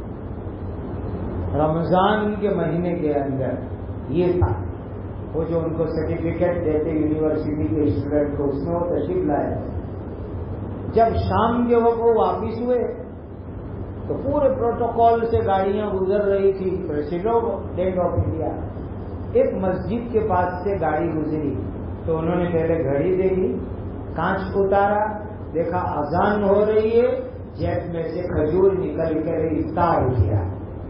رمضان کے مہینے کے اندر یہ تھا. وہ جو ان کو سرٹیفکیٹ دیتے یونیورسٹی کے اسٹوڈنٹ کو، اس میں وہ تشریف لائے. جب شام کے وقت وہ واپس ہوئے تو پورے پروٹوکول سے گاڑیاں گزر رہی تھی. پریسیڈنٹ آف انڈیا ایک مسجد کے پاس سے گاڑی گزری تو انہوں نے پہلے گھڑی دیکھی، کانچ اتارا، دیکھا اذان ہو رہی ہے، جیب میں سے کھجور نکل کر افطار کیا.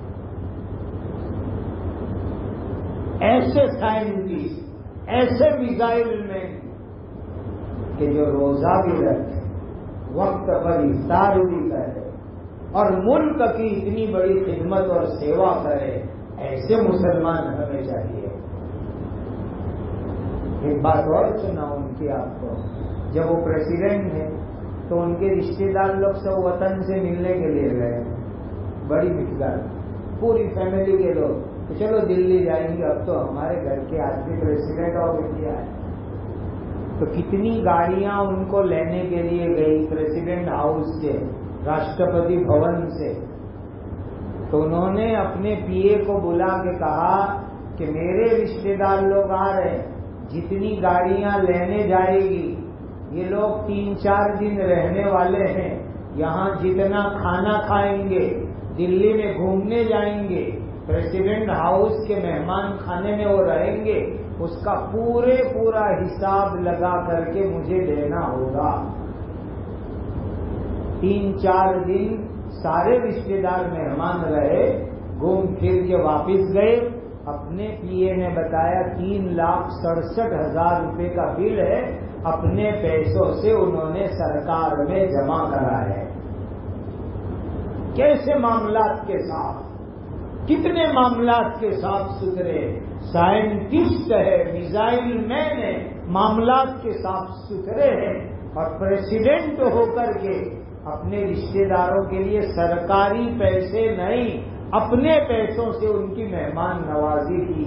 ایسے سائنٹسٹ، ایسے میزائل مین کہ جو روزہ بھی رکھے، وقت پر افطار بھی کرے اور ملک کی اتنی بڑی خدمت اور سیوا کرے، ایسے مسلمان ہمیں چاہیے. ایک بات اور سناؤں ان کی آپ کو. جب وہ پریسیڈنٹ ہیں تو ان کے رشتے دار لوگ سب وطن سے ملنے کے لیے گئے، بڑی مقدار، پوری فیملی کے لوگ. تو چلو دلی جائیں گے، اب تو ہمارے گھر کے آج بھی پریسیڈنٹ آف انڈیا ہے. تو کتنی گاڑیاں ان کو لینے کے لیے گئی پریسیڈنٹ ہاؤس سے، راشٹرپتی بھون سے. تو انہوں نے اپنے پی اے کو بلا کے کہا کہ میرے رشتے دار لوگ آ رہے ہیں، جتنی گاڑیاں لینے جائے گی، یہ لوگ تین چار دن رہنے والے ہیں، یہاں جتنا کھانا کھائیں گے، دلی میں گھومنے جائیں گے، پریسیڈنٹ ہاؤس کے مہمان خانے میں وہ رہیں گے، اس کا پورے پورا حساب لگا کر کے مجھے دینا ہوگا. تین چار دن سارے رشتے دار مہمان رہے، گھوم پھر کے واپس گئے. اپنے پی اے نے بتایا تین لاکھ سڑسٹھ ہزار روپے کا بل ہے، اپنے پیسوں سے انہوں نے سرکار میں جمع کرا ہے. کیسے معاملات کے ساتھ، کتنے معاملات کے صاف ستھرے سائنٹسٹ ہے، میزائل مین ہے، معاملات کے صاف ستھرے ہیں، اور پریسیڈنٹ ہو کر کے اپنے رشتے داروں کے لیے سرکاری پیسے نہیں، اپنے پیسوں سے ان کی مہمان نوازی کی.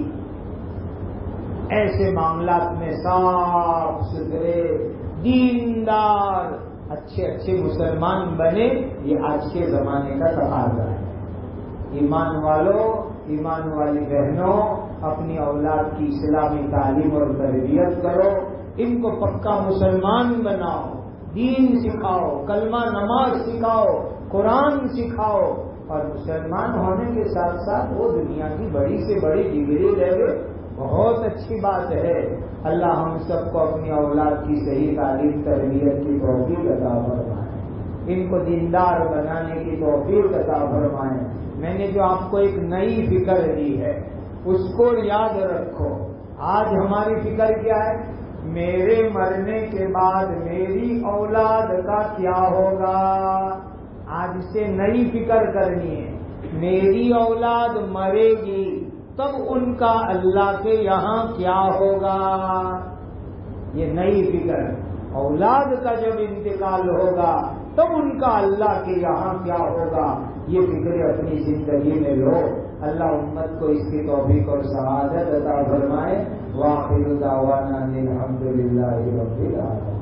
ایسے معاملات میں صاف ستھرے دیندار اچھے اچھے مسلمان بنے، یہ آج کے زمانے کا تقاضا ہے. ایمان والوں، ایمان والی بہنوں، اپنی اولاد کی اسلامی تعلیم اور تربیت کرو، ان کو پکا مسلمان بناؤ، دین سکھاؤ، کلمہ نماز سکھاؤ، قرآن سکھاؤ، اور مسلمان ہونے کے ساتھ ساتھ وہ دنیا کی بڑی سے بڑی ڈگری لے گے، بہت اچھی بات ہے. اللہ ہم سب کو اپنی اولاد کی صحیح تعلیم تربیت کی توفیق عطا فرمائے، ان کو دیندار بنانے کی توفیق عطا فرمائے. میں نے جو آپ کو ایک نئی فکر دی ہے اس کو یاد رکھو. آج ہماری فکر کیا ہے؟ میرے مرنے کے بعد میری اولاد کا کیا ہوگا. آج سے نئی فکر کرنی ہے. میری اولاد مرے گی تب ان کا اللہ کے یہاں کیا ہوگا، یہ نئی فکر. اولاد کا جب انتقال ہوگا تب ان کا اللہ کے یہاں کیا ہوگا، یہ فکر اپنی زندگی میں لو. اللہ امت کو اس کی توفیق اور سعادت عطا فرمائے. وآخر دعوانا الحمد للہ رب العالمین.